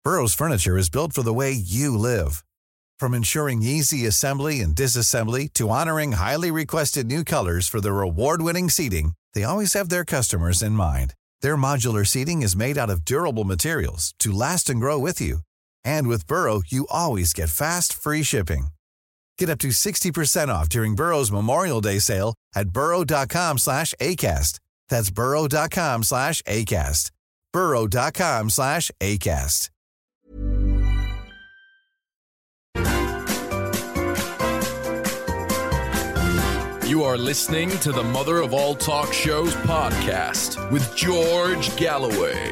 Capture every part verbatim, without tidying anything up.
Burrow's furniture is built for the way you live. From ensuring easy assembly and disassembly to honoring highly requested new colors for their award-winning seating, they always have their customers in mind. Their modular seating is made out of durable materials to last and grow with you. And with Burrow, you always get fast, free shipping. Get up to sixty percent off during Burrow's Memorial Day sale at burrow.com slash ACAST. That's burrow.com slash ACAST. burrow.com slash ACAST. You are listening to the Mother of All Talk Shows podcast with George Galloway.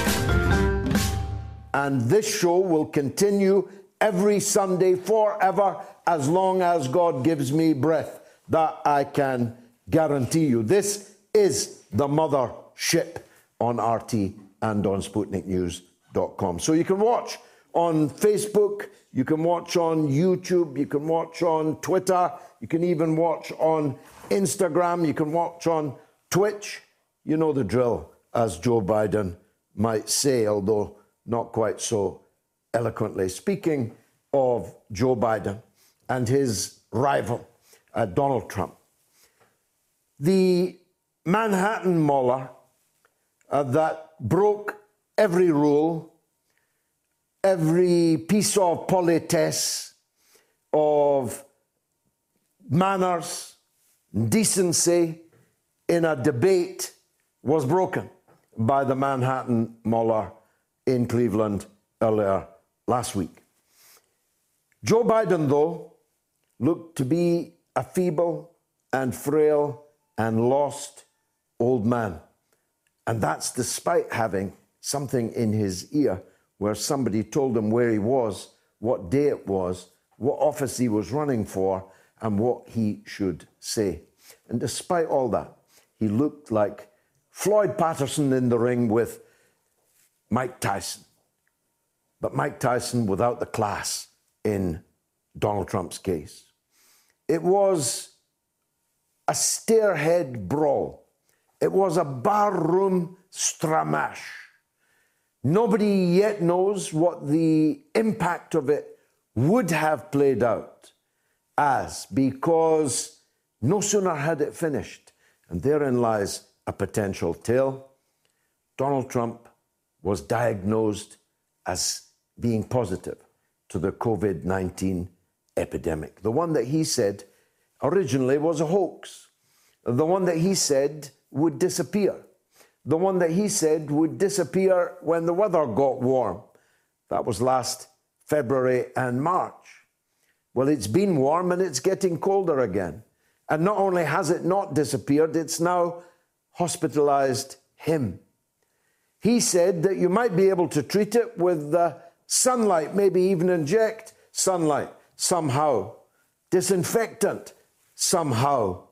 And this show will continue every Sunday forever, as long as God gives me breath. That I can guarantee you. This is the mothership on R T and on Sputnik News dot com. So you can watch on Facebook, you can watch on YouTube, you can watch on Twitter, you can even watch on Instagram, you can watch on Twitch. You know the drill, as Joe Biden might say, although not quite so eloquently. Speaking of Joe Biden and his rival, uh, Donald Trump, the Manhattan Mauler uh, that broke every rule, every piece of politesse, of manners, decency in a debate was broken by the Manhattan Mauler in Cleveland earlier last week. Joe Biden, though, looked to be a feeble and frail and lost old man. And that's despite having something in his ear where somebody told him where he was, what day it was, what office he was running for, and what he should say. And despite all that, he looked like Floyd Patterson in the ring with Mike Tyson. But Mike Tyson without the class in Donald Trump's case. It was a stairhead brawl. It was a barroom stramash. Nobody yet knows what the impact of it would have played out as, because no sooner had it finished, and therein lies a potential tale, Donald Trump was diagnosed as being positive to the COVID nineteen epidemic. The one that he said originally was a hoax. The one that he said would disappear. The one that he said would disappear when the weather got warm. That was last February and March. Well, it's been warm and it's getting colder again. And not only has it not disappeared, it's now hospitalized him. He said that you might be able to treat it with uh, sunlight, maybe even inject sunlight somehow, disinfectant somehow.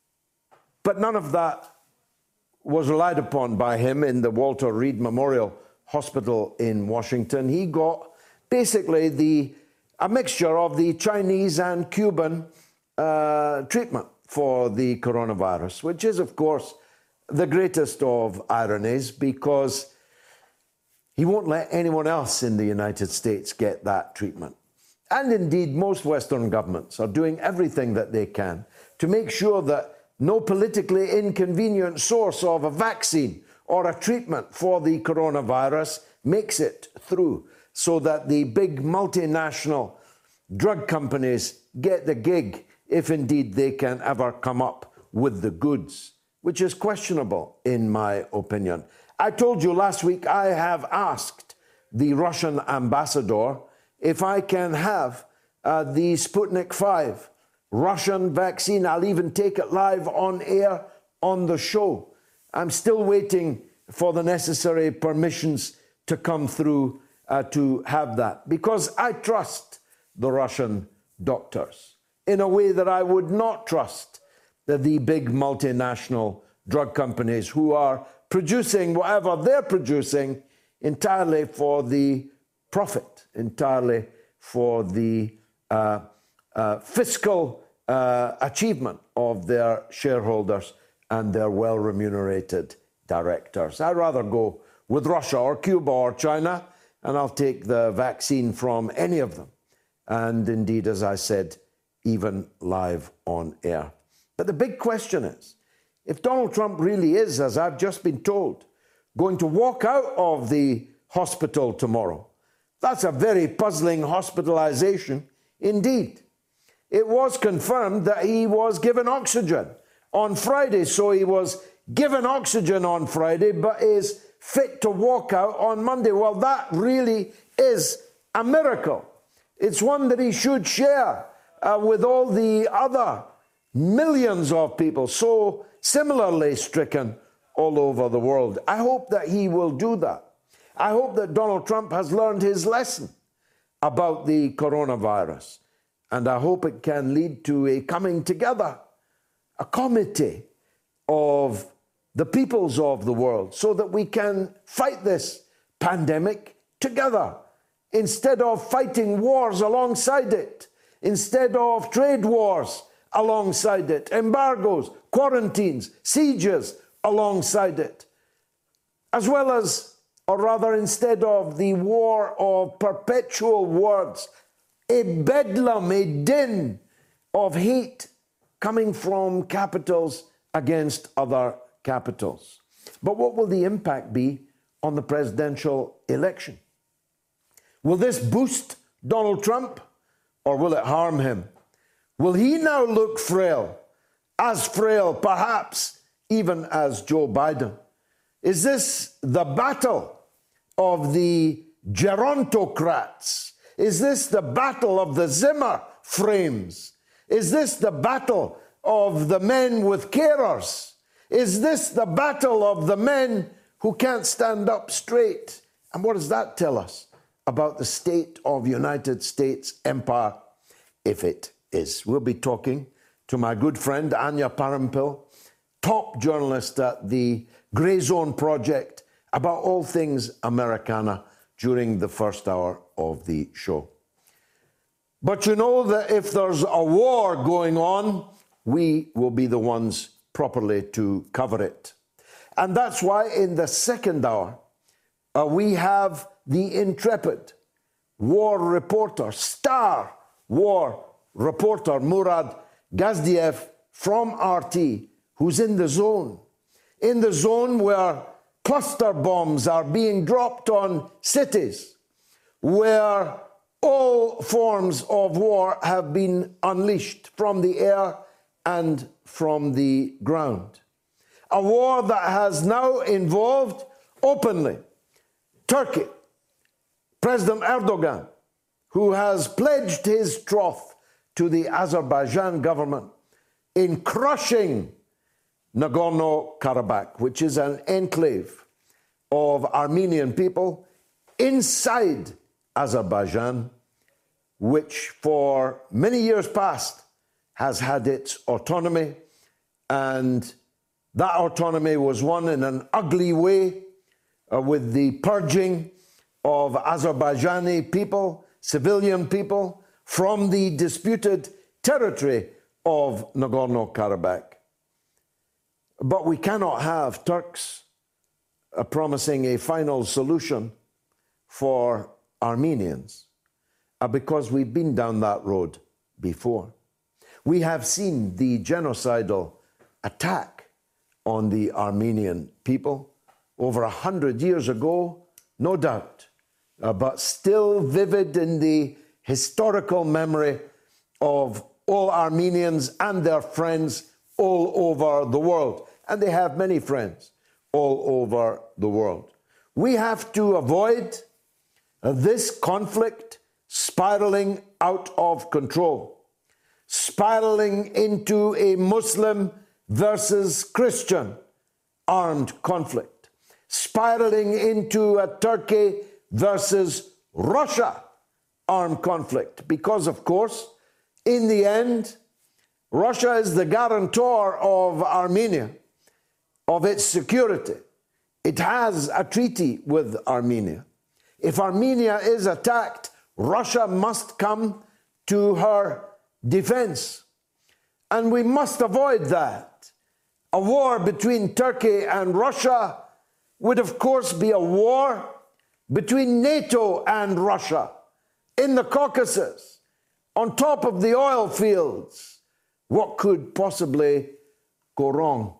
But none of that was relied upon by him in the Walter Reed Memorial Hospital in Washington. He got basically the a mixture of the Chinese and Cuban uh, treatment for the coronavirus, which is, of course, the greatest of ironies, because he won't let anyone else in the United States get that treatment. And indeed, most Western governments are doing everything that they can to make sure that no politically inconvenient source of a vaccine or a treatment for the coronavirus makes it through, so that the big multinational drug companies get the gig, if indeed they can ever come up with the goods, which is questionable in my opinion. I told you last week I have asked the Russian ambassador if I can have uh, the Sputnik five Russian vaccine. I'll even take it live on air on the show. I'm still waiting for the necessary permissions to come through uh, to have that, because I trust the Russian doctors in a way that I would not trust the, the big multinational drug companies who are producing whatever they're producing entirely for the profit, entirely for the uh, uh, fiscal uh, achievement of their shareholders and their well-remunerated directors. I'd rather go with Russia or Cuba or China and I'll take the vaccine from any of them. And indeed, as I said, even live on air. But the big question is, if Donald Trump really is, as I've just been told, going to walk out of the hospital tomorrow, that's a very puzzling hospitalization indeed. It was confirmed that he was given oxygen on Friday, so he was given oxygen on Friday, but is fit to walk out on Monday. Well, that really is a miracle. It's one that he should share uh, with all the other millions of people so similarly stricken all over the world. I hope that he will do that. I hope that Donald Trump has learned his lesson about the coronavirus, and I hope it can lead to a coming together, a committee of the peoples of the world, so that we can fight this pandemic together, instead of fighting wars alongside it, instead of trade wars alongside it, embargoes, quarantines, sieges alongside it, as well as, or rather instead of the war of perpetual words, a bedlam, a din of hate coming from capitals against other capitals. But what will the impact be on the presidential election? Will this boost Donald Trump, or will it harm him? Will he now look frail, as frail perhaps even as Joe Biden? Is this the battle of the gerontocrats? Is this the battle of the Zimmer frames? Is this the battle of the men with carers? Is this the battle of the men who can't stand up straight? And what does that tell us about the state of United States empire, if it is? We'll be talking to my good friend Anya Parampil, top journalist at the Grey Zone Project, about all things Americana during the first hour of the show. But you know that if there's a war going on, we will be the ones properly to cover it. And that's why in the second hour, uh, we have the intrepid war reporter, star war reporter, Murad Gazdiev from R T, who's in the zone, in the zone where cluster bombs are being dropped on cities, where all forms of war have been unleashed from the air and from the ground. A war that has now involved openly Turkey, President Erdogan, who has pledged his troth to the Azerbaijan government in crushing Nagorno-Karabakh, which is an enclave of Armenian people inside Azerbaijan, which for many years past has had its autonomy, and that autonomy was won in an ugly way uh, with the purging of Azerbaijani people, civilian people, from the disputed territory of Nagorno-Karabakh. But we cannot have Turks uh, promising a final solution for Armenians uh, because we've been down that road before. We have seen the genocidal attack on the Armenian people over a hundred years ago, no doubt, uh, but still vivid in the historical memory of all Armenians and their friends all over the world. And they have many friends all over the world. We have to avoid uh, this conflict spiraling out of control, spiraling into a Muslim versus Christian armed conflict, spiraling into a Turkey versus Russia armed conflict. Because, of course, in the end, Russia is the guarantor of Armenia, of its security. It has a treaty with Armenia. If Armenia is attacked, Russia must come to her defense. And we must avoid that. A war between Turkey and Russia would, of course, be a war between NATO and Russia, in the Caucasus, on top of the oil fields. What could possibly go wrong?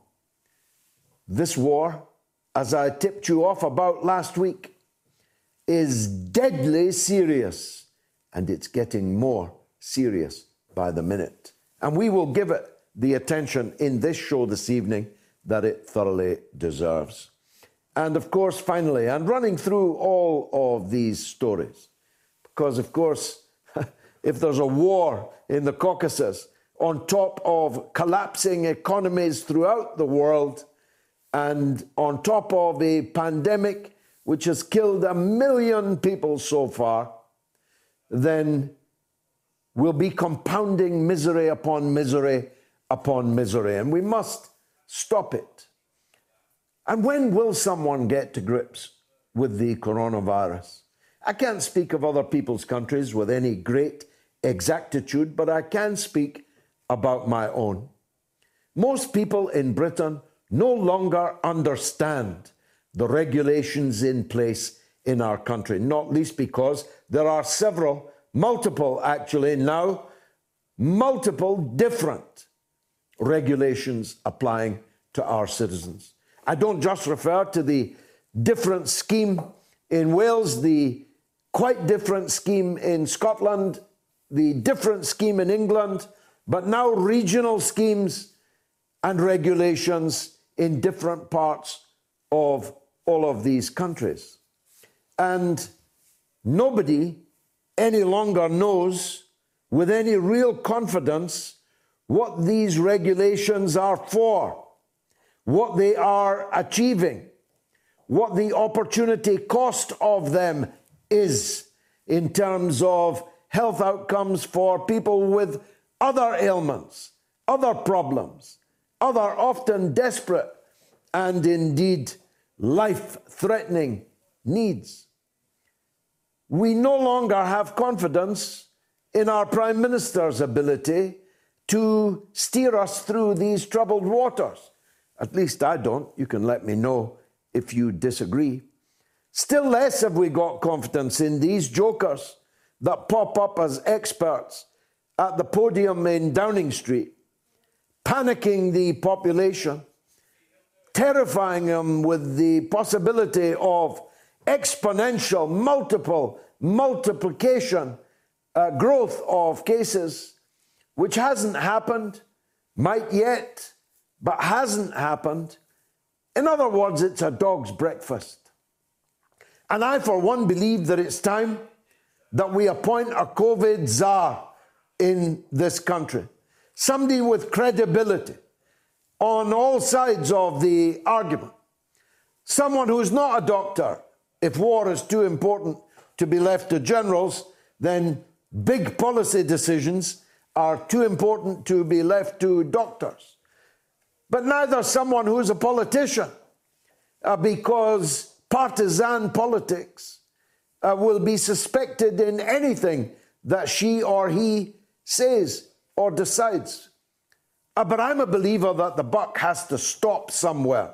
This war, as I tipped you off about last week, is deadly serious, and it's getting more serious by the minute. And we will give it the attention in this show this evening that it thoroughly deserves. And of course, finally, and running through all of these stories, because of course, if there's a war in the Caucasus, on top of collapsing economies throughout the world, and on top of a pandemic which has killed a million people so far, then we'll be compounding misery upon misery upon misery, and we must stop it. And when will someone get to grips with the coronavirus? I can't speak of other people's countries with any great exactitude, but I can speak about my own. Most people in Britain no longer understand the regulations in place in our country, not least because there are several, multiple actually now, multiple different regulations applying to our citizens. I don't just refer to the different scheme in Wales, the quite different scheme in Scotland, the different scheme in England, but now regional schemes and regulations in different parts of all of these countries. And nobody any longer knows with any real confidence what these regulations are for, what they are achieving, what the opportunity cost of them is in terms of health outcomes for people with other ailments, other problems, other often desperate and indeed life-threatening needs. We no longer have confidence in our Prime Minister's ability to steer us through these troubled waters. At least I don't. You can let me know if you disagree. Still less have we got confidence in these jokers that pop up as experts at the podium in Downing Street, panicking the population, terrifying them with the possibility of exponential, multiple, multiplication, uh, growth of cases, which hasn't happened, might yet, but hasn't happened. In other words, it's a dog's breakfast. And I, for one, believe that it's time that we appoint a COVID czar in this country. Somebody with credibility on all sides of the argument. Someone who's not a doctor. If war is too important to be left to generals, then big policy decisions are too important to be left to doctors. But neither someone who's a politician, uh, because partisan politics uh, will be suspected in anything that she or he says or decides. Uh, but I'm a believer that the buck has to stop somewhere,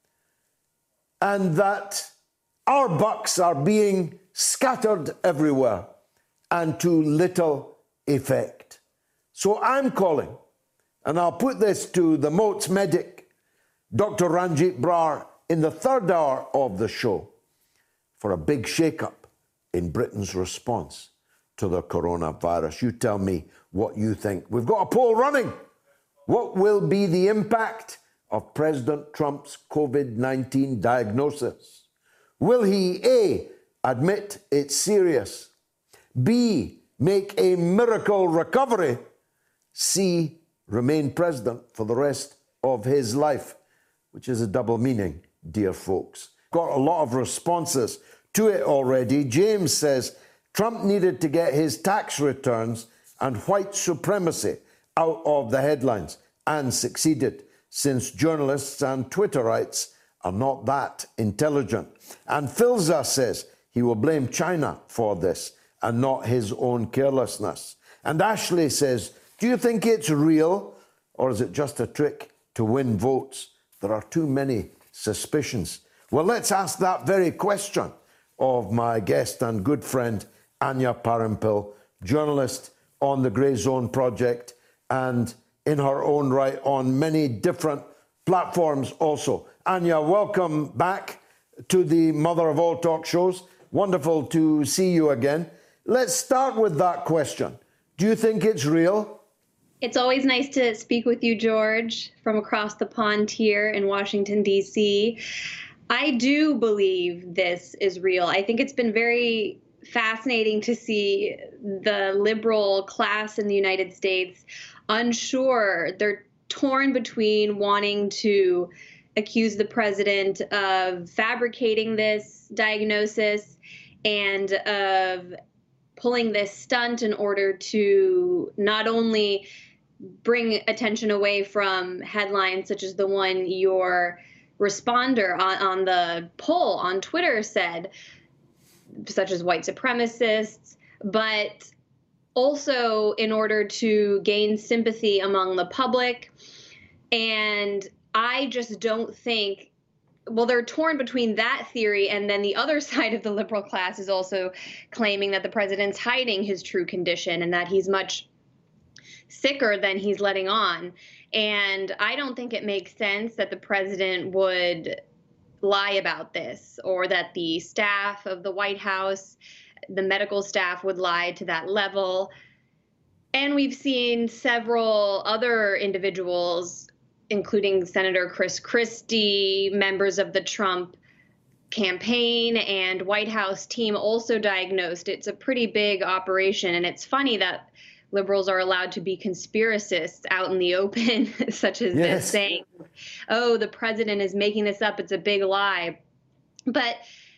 and that our bucks are being scattered everywhere and to little effect. So I'm calling, and I'll put this to the Moats medic, Doctor Ranjit Brar, in the third hour of the show, for a big shake-up in Britain's response to the coronavirus. You tell me what you think. We've got a poll running. What will be the impact of President Trump's COVID nineteen diagnosis? Will he A, admit it's serious, B, make a miracle recovery, C, remain president for the rest of his life, which is a double meaning, dear folks. Got a lot of responses to it already. James says Trump needed to get his tax returns and white supremacy out of the headlines, and succeeded, since journalists and Twitterites are not that intelligent. And Filza says he will blame China for this and not his own carelessness. And Ashley says, do you think it's real, or is it just a trick to win votes? There are too many suspicions. Well, let's ask that very question of my guest and good friend, Anya Parampil, journalist on the Grey Zone Project and in her own right on many different platforms also. Anya, welcome back to the mother of all talk shows. Wonderful to see you again. Let's start with that question. Do you think it's real? It's always nice to speak with you, George, from across the pond here in Washington, D C. I do believe this is real. I think it's been very fascinating to see the liberal class in the United States unsure. They're torn between wanting to accuse the president of fabricating this diagnosis and of pulling this stunt in order to not only bring attention away from headlines such as the one your responder on, on the poll on Twitter said, such as white supremacists, but also in order to gain sympathy among the public. And I just don't think, well, they're torn between that theory, and then the other side of the liberal class is also claiming that the president's hiding his true condition and that he's much sicker than he's letting on. And I don't think it makes sense that the president would lie about this, or that the staff of the White House, the medical staff, would lie to that level. And we've seen several other individuals, including Senator Chris Christie, members of the Trump campaign and White House team, also diagnosed. It's a pretty big operation. And it's funny that liberals are allowed to be conspiracists out in the open, such as yes. this, saying, oh, the president is making this up. It's a big lie. But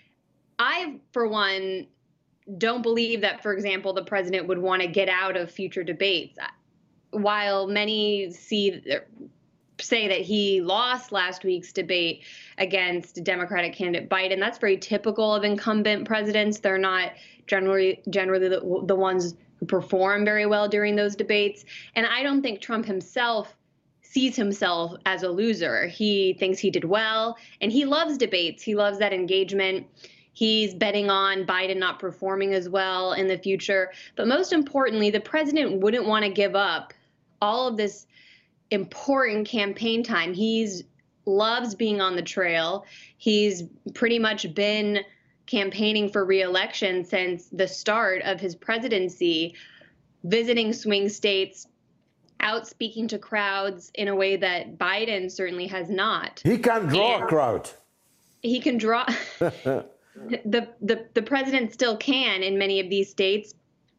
I, for one, don't believe that, for example, the president would want to get out of future debates. While many see say that he lost last week's debate against Democratic candidate Biden, that's very typical of incumbent presidents. They're not generally generally the, the ones who perform very well during those debates. And I don't think Trump himself sees himself as a loser. He thinks he did well, and he loves debates. He loves that engagement. He's betting on Biden not performing as well in the future. But most importantly, the president wouldn't want to give up all of this important campaign time. He's loves being on the trail. He's pretty much been campaigning for re-election since the start of his presidency, visiting swing states, out speaking to crowds in a way that Biden certainly has not. He can draw and a crowd. He can draw. the, the, the president still can in many of these states.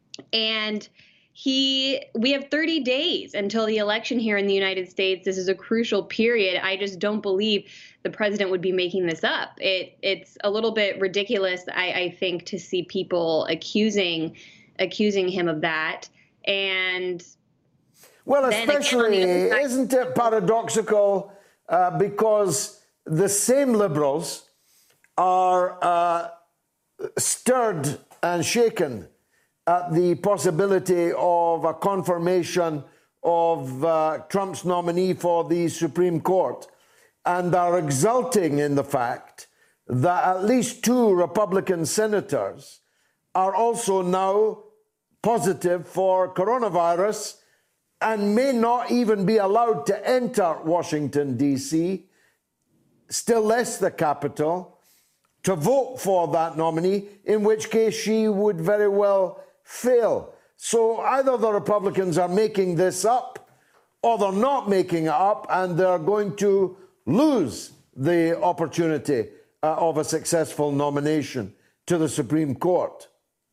And he, we have thirty days until the election here in the United States. This is a crucial period. I just don't believe the president would be making this up. It, it's a little bit ridiculous, I, I think, to see people accusing, accusing him of that. And well, especially, again, side, isn't it paradoxical? Uh, because the same liberals are uh, stirred and shaken at the possibility of a confirmation of uh, Trump's nominee for the Supreme Court, and are exulting in the fact that at least two Republican senators are also now positive for coronavirus and may not even be allowed to enter Washington, D C, still less the Capitol, to vote for that nominee, in which case she would very well fail. So either the Republicans are making this up, or they're not making it up, and they're going to lose the opportunity uh, of a successful nomination to the Supreme Court.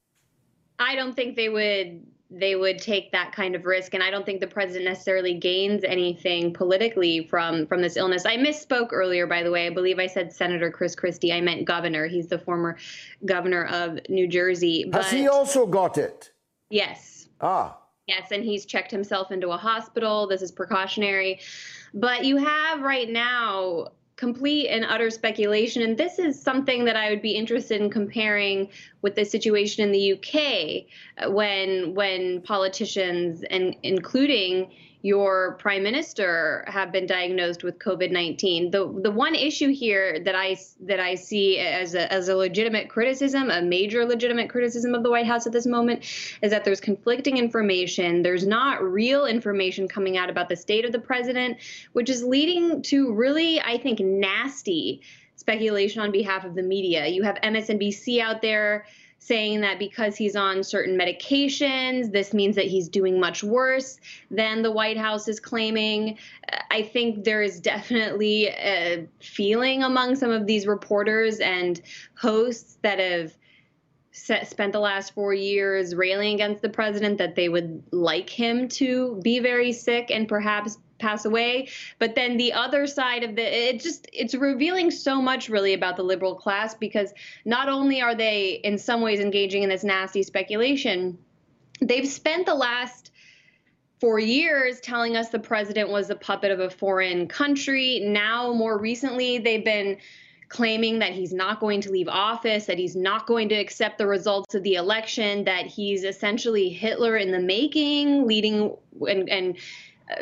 I don't think they would they would take that kind of risk, and I don't think the president necessarily gains anything politically from from this illness. I misspoke earlier, by the way. I believe I said Senator Chris Christie. I meant governor. He's the former governor of New Jersey. But has he also got it? Yes. Ah. Yes, and he's checked himself into a hospital. This is precautionary. But you have right now complete and utter speculation, and this is something that I would be interested in comparing with the situation in the U K, when when politicians, and including your prime minister have been diagnosed with COVID nineteen. The the one issue here that I that I see as a as a legitimate criticism, a major legitimate criticism of the White House at this moment, is that there's conflicting information. There's not real information coming out about the state of the president, which is leading to really, I think, nasty speculation on behalf of the media. You have M S N B C out there saying that because he's on certain medications, this means that he's doing much worse than the White House is claiming. I think there is definitely a feeling among some of these reporters and hosts that have set, spent the last four years railing against the president that they would like him to be very sick and perhaps pass away. But then the other side of the, it just, it's revealing so much really about the liberal class, because not only are they in some ways engaging in this nasty speculation, they've spent the last four years telling us the president was a puppet of a foreign country. Now, more recently, they've been claiming that he's not going to leave office, that he's not going to accept the results of the election, that he's essentially Hitler in the making, leading and, and uh,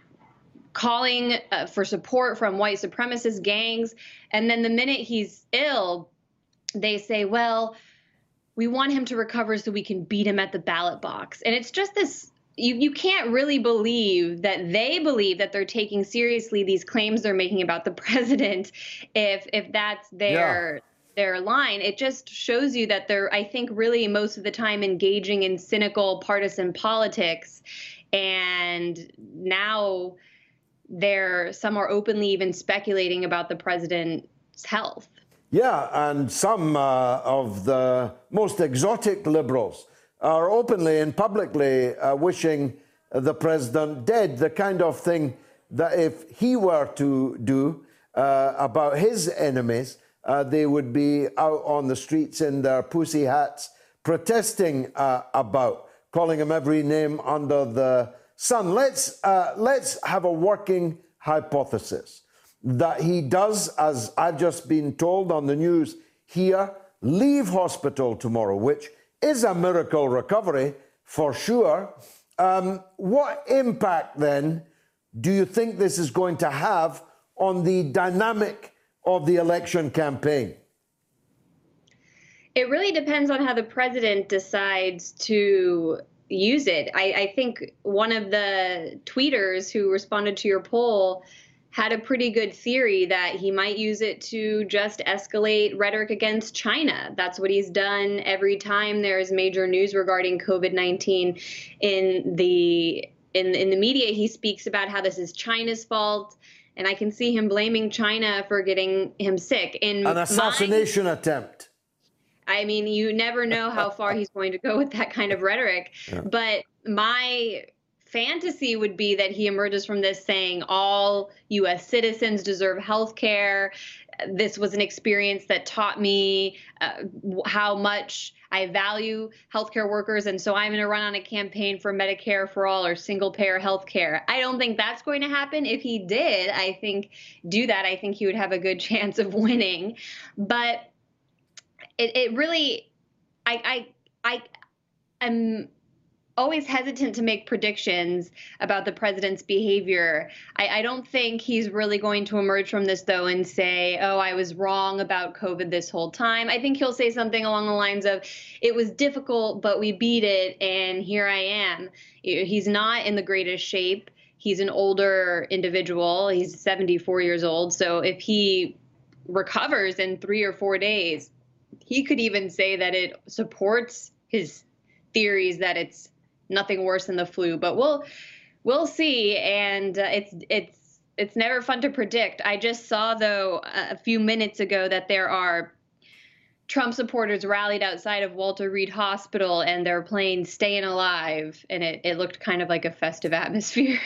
calling uh, for support from white supremacist gangs. And then the minute he's ill, they say, well, we want him to recover so we can beat him at the ballot box. And it's just this, you, you can't really believe that they believe that they're taking seriously these claims they're making about the president if if that's their yeah. their line. It just shows you that they're, I think, really most of the time engaging in cynical partisan politics. And now There, some are openly even speculating about the president's health. Yeah, and some uh, of the most exotic liberals are openly and publicly uh, wishing the president dead, the kind of thing that if he were to do uh, about his enemies, uh, they would be out on the streets in their pussy hats protesting uh, about, calling him every name under the Son, let's uh, let's have a working hypothesis that he does, as I've just been told on the news here, leave hospital tomorrow, which is a miracle recovery for sure. Um, what impact then do you think this is going to have on the dynamic of the election campaign? It really depends on how the president decides to use it. I, I think one of the tweeters who responded to your poll had a pretty good theory that he might use it to just escalate rhetoric against China. That's what he's done every time there's major news regarding COVID nineteen in the in in the media. He speaks about how this is China's fault, and I can see him blaming China for getting him sick. In an assassination my, attempt. I mean, you never know how far he's going to go with that kind of rhetoric. Yeah. But my fantasy would be that he emerges from this saying all U S citizens deserve health care. This was an experience that taught me uh, how much I value healthcare workers, and so I'm going to run on a campaign for Medicare for all or single-payer healthcare. I don't think that's going to happen. If he did, I think, do that, I think he would have a good chance of winning. But It, it really, I, I, I am always hesitant to make predictions about the president's behavior. I, I don't think he's really going to emerge from this, though, and say, oh, I was wrong about COVID this whole time. I think he'll say something along the lines of, it was difficult, but we beat it, and here I am. He's not in the greatest shape. He's an older individual. He's seventy-four years old. So if he recovers in three or four days, he could even say that it supports his theories that it's nothing worse than the flu. But we'll we'll see, and uh, it's it's it's never fun to predict. I just saw, though, a few minutes ago that there are Trump supporters rallied outside of Walter Reed Hospital, and they're playing "Staying Alive," and it, it looked kind of like a festive atmosphere.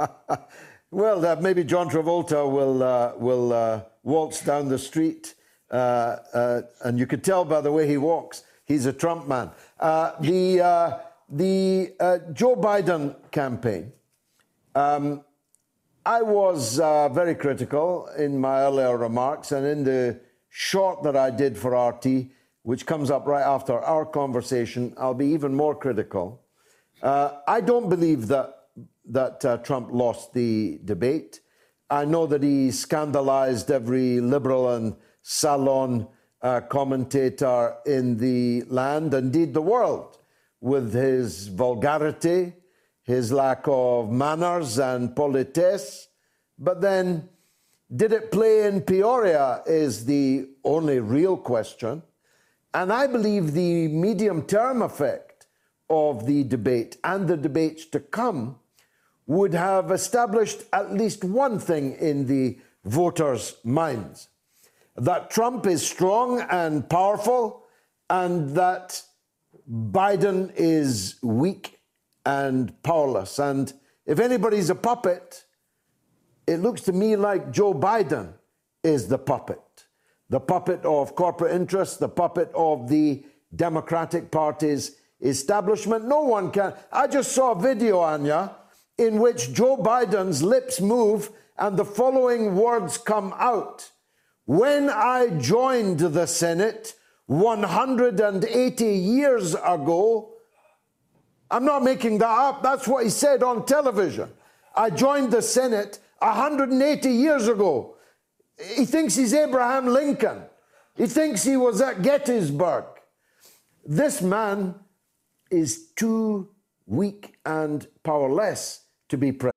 Well, uh, maybe John Travolta will uh, will uh, waltz down the street. Uh, uh, and you could tell by the way he walks, he's a Trump man. Uh, the uh, the uh, Joe Biden campaign, um, I was uh, very critical in my earlier remarks, and in the short that I did for R T, which comes up right after our conversation, I'll be even more critical. Uh, I don't believe that that uh, Trump lost the debate. I know that he scandalized every liberal and salon uh, commentator in the land, indeed the world, with his vulgarity, his lack of manners and politesse. But then, did it play in Peoria is the only real question. And I believe the medium-term effect of the debate and the debates to come would have established at least one thing in the voters' minds, that Trump is strong and powerful and that Biden is weak and powerless. And if anybody's a puppet, it looks to me like Joe Biden is the puppet. The puppet of corporate interests, the puppet of the Democratic Party's establishment. No one can. I just saw a video, Anya, in which Joe Biden's lips move and the following words come out. When I joined the Senate one hundred eighty years ago, I'm not making that up, that's what he said on television. I joined the Senate one hundred eighty years ago. He thinks he's Abraham Lincoln. He thinks he was at Gettysburg. This man is too weak and powerless to be president.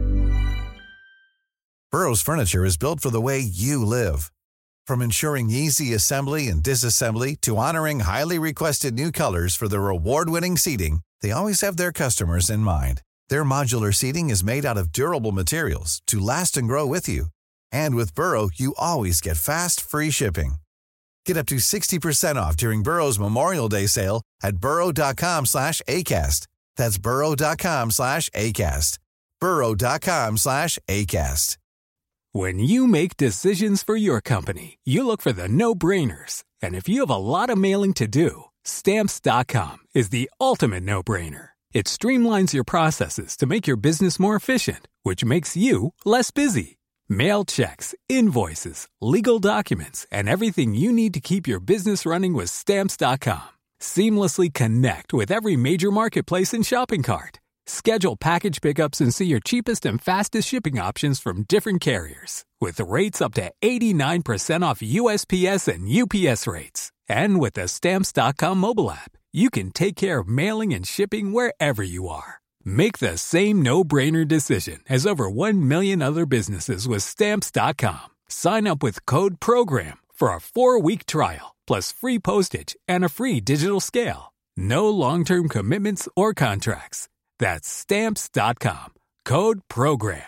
Burrow's furniture is built for the way you live. From ensuring easy assembly and disassembly to honoring highly requested new colors for their award-winning seating, they always have their customers in mind. Their modular seating is made out of durable materials to last and grow with you. And with Burrow, you always get fast, free shipping. Get up to sixty percent off during Burrow's Memorial Day sale at burrow.com slash ACAST. That's burrow.com slash ACAST. burrow.com slash ACAST. When you make decisions for your company, you look for the no-brainers. And if you have a lot of mailing to do, Stamps dot com is the ultimate no-brainer. It streamlines your processes to make your business more efficient, which makes you less busy. Mail checks, invoices, legal documents, and everything you need to keep your business running with Stamps dot com. Seamlessly connect with every major marketplace and shopping cart. Schedule package pickups and see your cheapest and fastest shipping options from different carriers, with rates up to eighty-nine percent off U S P S and U P S rates. And with the Stamps dot com mobile app, you can take care of mailing and shipping wherever you are. Make the same no-brainer decision as over one million other businesses with Stamps dot com. Sign up with code PROGRAM for a four-week trial, plus free postage and a free digital scale. No long-term commitments or contracts. That's Stamps dot com. Code PROGRAM.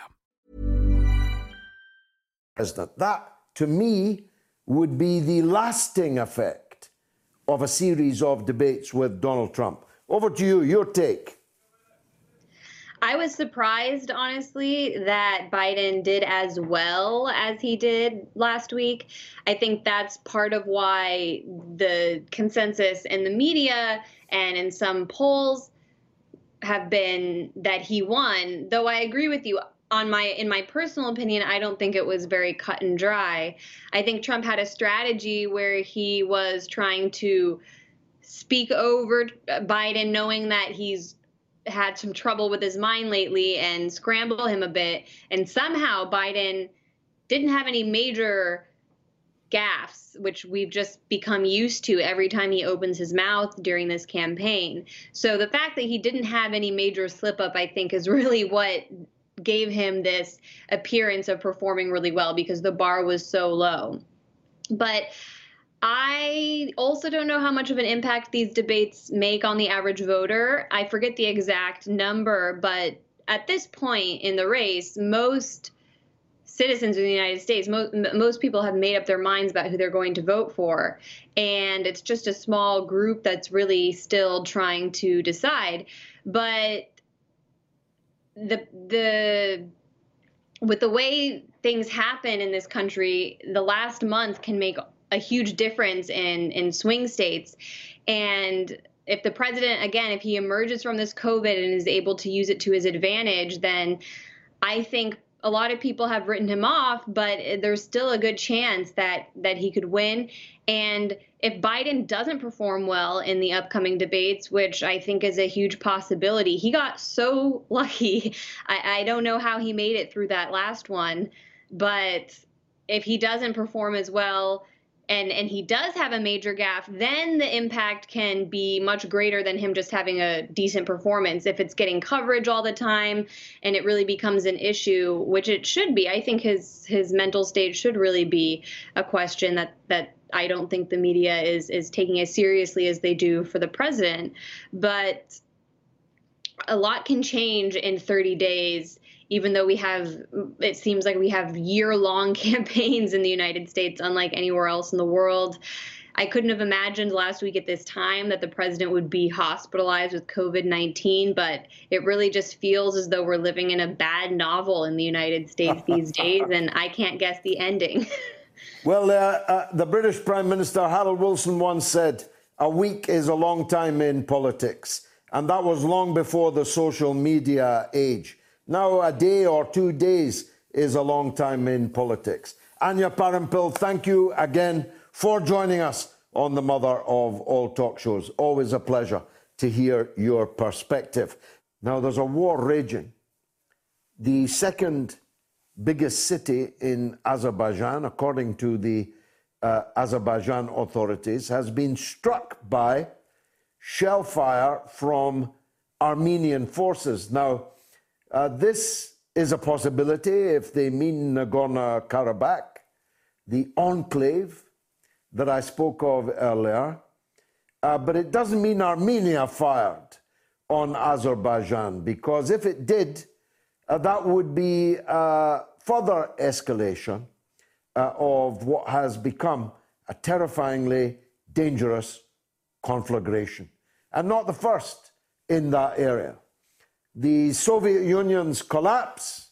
That, to me, would be the lasting effect of a series of debates with Donald Trump. Over to you, your take. I was surprised, honestly, that Biden did as well as he did last week. I think that's part of why the consensus in the media and in some polls have been that he won, though I agree with you. On my, in my personal opinion, I don't think it was very cut and dry. I think Trump had a strategy where he was trying to speak over Biden, knowing that he's had some trouble with his mind lately, and scramble him a bit. And somehow Biden didn't have any major gaffes, which we've just become used to every time he opens his mouth during this campaign. So the fact that he didn't have any major slip up, I think, is really what gave him this appearance of performing really well, because the bar was so low. But I also don't know how much of an impact these debates make on the average voter. I forget the exact number, but at this point in the race, most citizens in the United States, most, most people have made up their minds about who they're going to vote for. And it's just a small group that's really still trying to decide. But the the with the way things happen in this country, the last month can make a huge difference in, in swing states. And if the president, again, if he emerges from this COVID and is able to use it to his advantage, then I think a lot of people have written him off, but there's still a good chance that that he could win. And if Biden doesn't perform well in the upcoming debates, which I think is a huge possibility, he got so lucky. I, I don't know how he made it through that last one, but if he doesn't perform as well, and and he does have a major gaffe, then the impact can be much greater than him just having a decent performance. If it's getting coverage all the time and it really becomes an issue, which it should be, I think his his mental state should really be a question that that I don't think the media is is taking as seriously as they do for the president. But a lot can change in thirty days. Even though we have, it seems like we have year-long campaigns in the United States, unlike anywhere else in the world. I couldn't have imagined last week at this time that the president would be hospitalized with COVID nineteen, but it really just feels as though we're living in a bad novel in the United States these days, and I can't guess the ending. Well, uh, uh, the British Prime Minister Harold Wilson once said, a week is a long time in politics, and that was long before the social media age. Now, a day or two days is a long time in politics. Anya Parampil, thank you again for joining us on the Mother of All Talk Shows. Always a pleasure to hear your perspective. Now, there's a war raging. The second biggest city in Azerbaijan, according to the uh, Azerbaijan authorities, has been struck by shell fire from Armenian forces. Now, Uh, this is a possibility if they mean Nagorno-Karabakh, the enclave that I spoke of earlier. Uh, but it doesn't mean Armenia fired on Azerbaijan, because if it did, uh, that would be uh, further escalation uh, of what has become a terrifyingly dangerous conflagration, and not the first in that area. The Soviet Union's collapse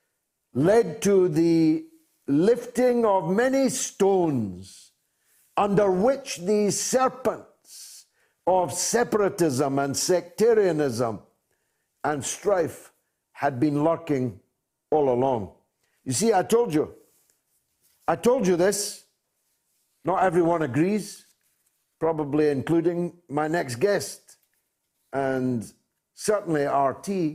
led to the lifting of many stones under which the serpents of separatism and sectarianism and strife had been lurking all along. You see, I told you, I told you this. Not everyone agrees, probably including my next guest, and certainly R T.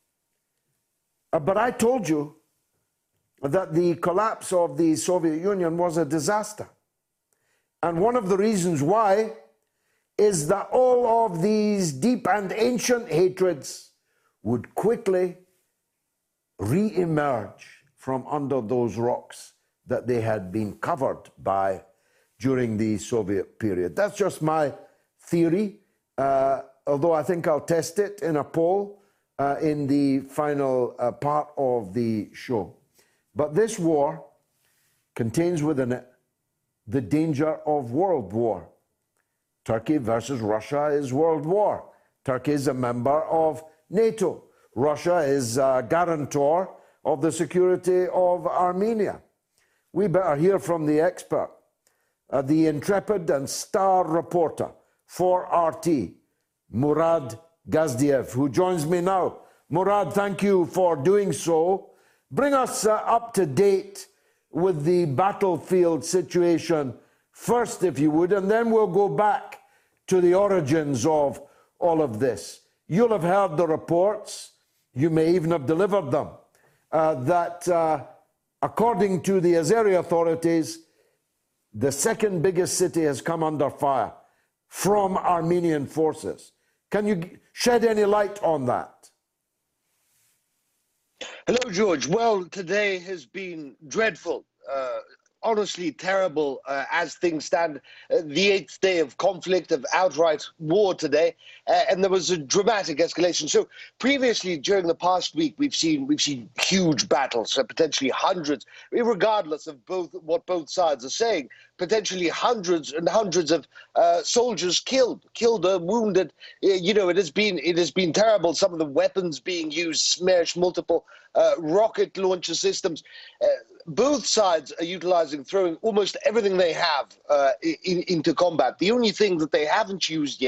Uh, but I told you that the collapse of the Soviet Union was a disaster. And one of the reasons why is that all of these deep and ancient hatreds would quickly re-emerge from under those rocks that they had been covered by during the Soviet period. That's just my theory. Uh, although I think I'll test it in a poll uh, in the final uh, part of the show. But this war contains within it the danger of world war. Turkey versus Russia is world war. Turkey is a member of NATO. Russia is a guarantor of the security of Armenia. We better hear from the expert, uh, the intrepid and star reporter for R T, Murad Gazdiev, who joins me now. Murad, thank you for doing so. Bring us uh, up to date with the battlefield situation first, if you would, and then we'll go back to the origins of all of this. You'll have heard the reports, you may even have delivered them, uh, that uh, according to the Azeri authorities, the second biggest city has come under fire from Armenian forces. Can you shed any light on that? Hello, George. Well, today has been dreadful, uh, honestly terrible uh, as things stand. Uh, the eighth day of conflict, of outright war today, uh, and there was a dramatic escalation. So previously, during the past week, we've seen we've seen huge battles, uh, potentially hundreds, regardless of both what both sides are saying. Potentially hundreds and hundreds of uh, soldiers killed, killed or wounded. You know, it has been it has been terrible. Some of the weapons being used, smash multiple uh, rocket launcher systems. Uh, both sides are utilizing, throwing almost everything they have uh, in, into combat. The only thing that they haven't used yet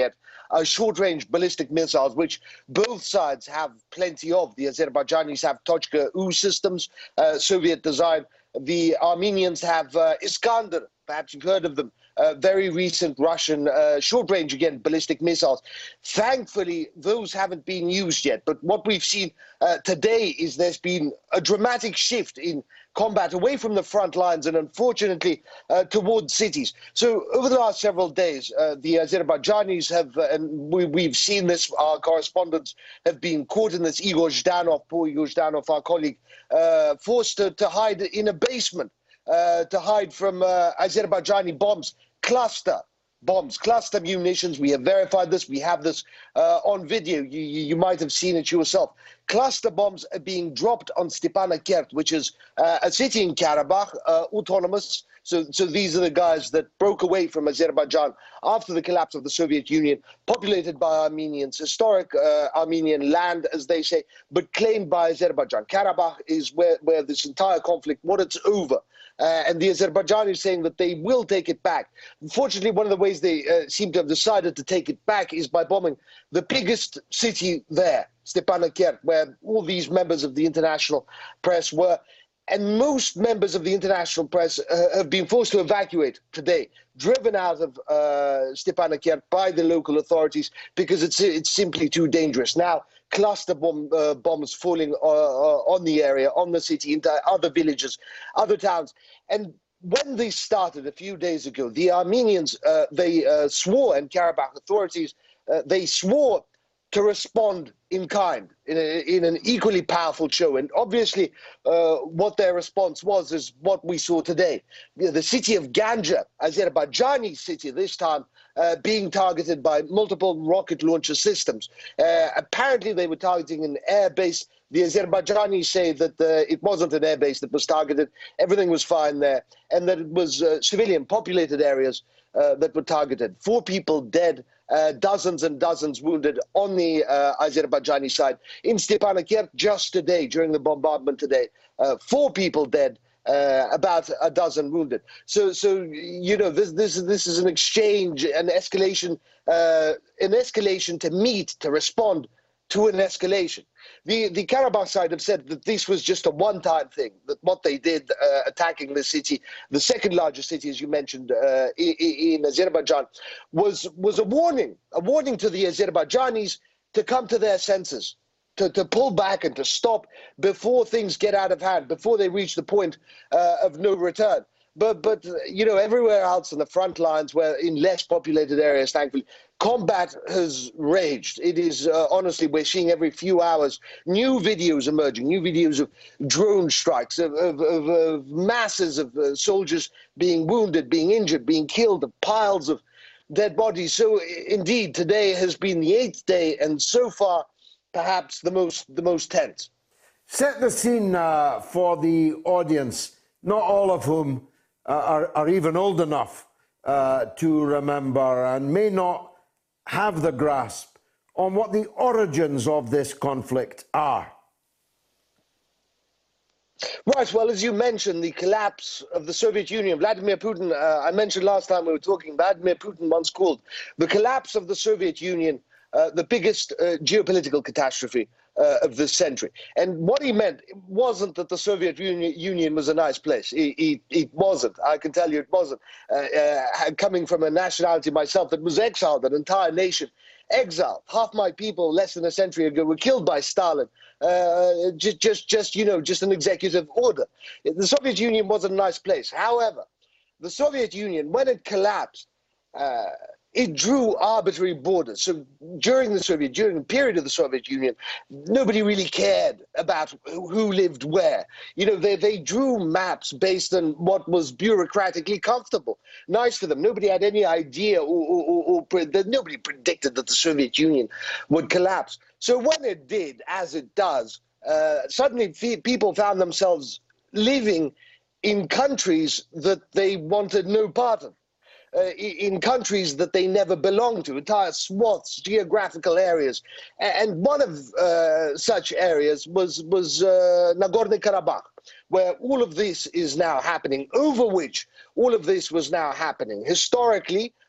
uh, short-range ballistic missiles, which both sides have plenty of. The Azerbaijanis have Tochka-U systems, uh, Soviet design. The Armenians have uh, Iskander, perhaps you've heard of them, uh, very recent Russian uh, short-range, again, ballistic missiles. Thankfully, those haven't been used yet. But what we've seen uh, today is there's been a dramatic shift in combat away from the front lines and, unfortunately, uh, towards cities. So over the last several days, uh, the Azerbaijanis have, uh, and we, we've seen this, our correspondents have been caught in this. Igor Zhdanov, poor Igor Zhdanov, our colleague, uh, forced to, to hide in a basement, uh, to hide from uh, Azerbaijani bombs, cluster bombs, cluster munitions. We have verified this. We have this uh, on video. You, you might have seen it yourself. Cluster bombs are being dropped on Stepanakert, which is uh, a city in Karabakh, uh, autonomous. So, so these are the guys that broke away from Azerbaijan after the collapse of the Soviet Union, populated by Armenians, historic uh, Armenian land, as they say, but claimed by Azerbaijan. Karabakh is where, where this entire conflict, what it's over. Uh, and the Azerbaijanis saying that they will take it back. Unfortunately, one of the ways they uh, seem to have decided to take it back is by bombing the biggest city there, Stepanakert, where all these members of the international press were. And most members of the international press uh, have been forced to evacuate today, driven out of uh, Stepanakert by the local authorities because it's it's simply too dangerous. Now, cluster bomb, uh, bombs falling uh, uh, on the area, on the city, into other villages, other towns. And when they started a few days ago, the Armenians, uh, they uh, swore, and Karabakh authorities, uh, they swore to respond in kind, in, a, in an equally powerful show. And obviously, uh, what their response was is what we saw today. You know, the city of Ganja, Azerbaijani city this time, uh, being targeted by multiple rocket launcher systems. Uh, apparently, they were targeting an air base. The Azerbaijanis say that uh, it wasn't an air base that was targeted. Everything was fine there. And that it was uh, civilian populated areas uh, that were targeted. Four people dead. Uh, dozens and dozens wounded on the uh, Azerbaijani side. In Stepanakert, just today, during the bombardment today, uh, four people dead, uh, about a dozen wounded. So, so you know, this this this is an exchange, an escalation, uh, an escalation to meet, to respond to an escalation. The the Karabakh side have said that this was just a one-time thing, that what they did uh, attacking the city, the second largest city, as you mentioned, uh, in, in Azerbaijan, was was a warning, a warning to the Azerbaijanis to come to their senses, to, to pull back and to stop before things get out of hand, before they reach the point uh, of no return. But, but you know, everywhere else on the front lines, where in less populated areas, thankfully, combat has raged. It is, uh, honestly, we're seeing every few hours new videos emerging, new videos of drone strikes, of, of, of, of masses of uh, soldiers being wounded, being injured, being killed, of piles of dead bodies. So, indeed, today has been the eighth day, and so far, perhaps the most, the most tense. Set the scene uh, for the audience, not all of whom uh, are, are even old enough uh, to remember and may not have the grasp on what the origins of this conflict are. Right, well, as you mentioned, the collapse of the Soviet Union, Vladimir Putin, uh, I mentioned last time we were talking, Vladimir Putin once called the collapse of the Soviet Union uh, the biggest uh, geopolitical catastrophe uh, of this century. And what he meant wasn't that the Soviet Union, Union was a nice place. It, it, it wasn't. I can tell you it wasn't. Uh, uh, coming from a nationality myself that was exiled, an entire nation exiled. Half my people less than a century ago were killed by Stalin. Uh, just, just, just, you know, just an executive order. The Soviet Union wasn't a nice place. However, the Soviet Union, when it collapsed, uh, it drew arbitrary borders. So during the Soviet, during the period of the Soviet Union, nobody really cared about who lived where. You know, they, they drew maps based on what was bureaucratically comfortable, nice for them. Nobody had any idea, or, or, or, or nobody predicted that the Soviet Union would collapse. So when it did, as it does, uh, suddenly people found themselves living in countries that they wanted no part of. Uh, in countries that they never belonged to, entire swaths, geographical areas. And one of uh, such areas was, was uh, Nagorno-Karabakh, where all of this is now happening, over which all of this was now happening. Historically,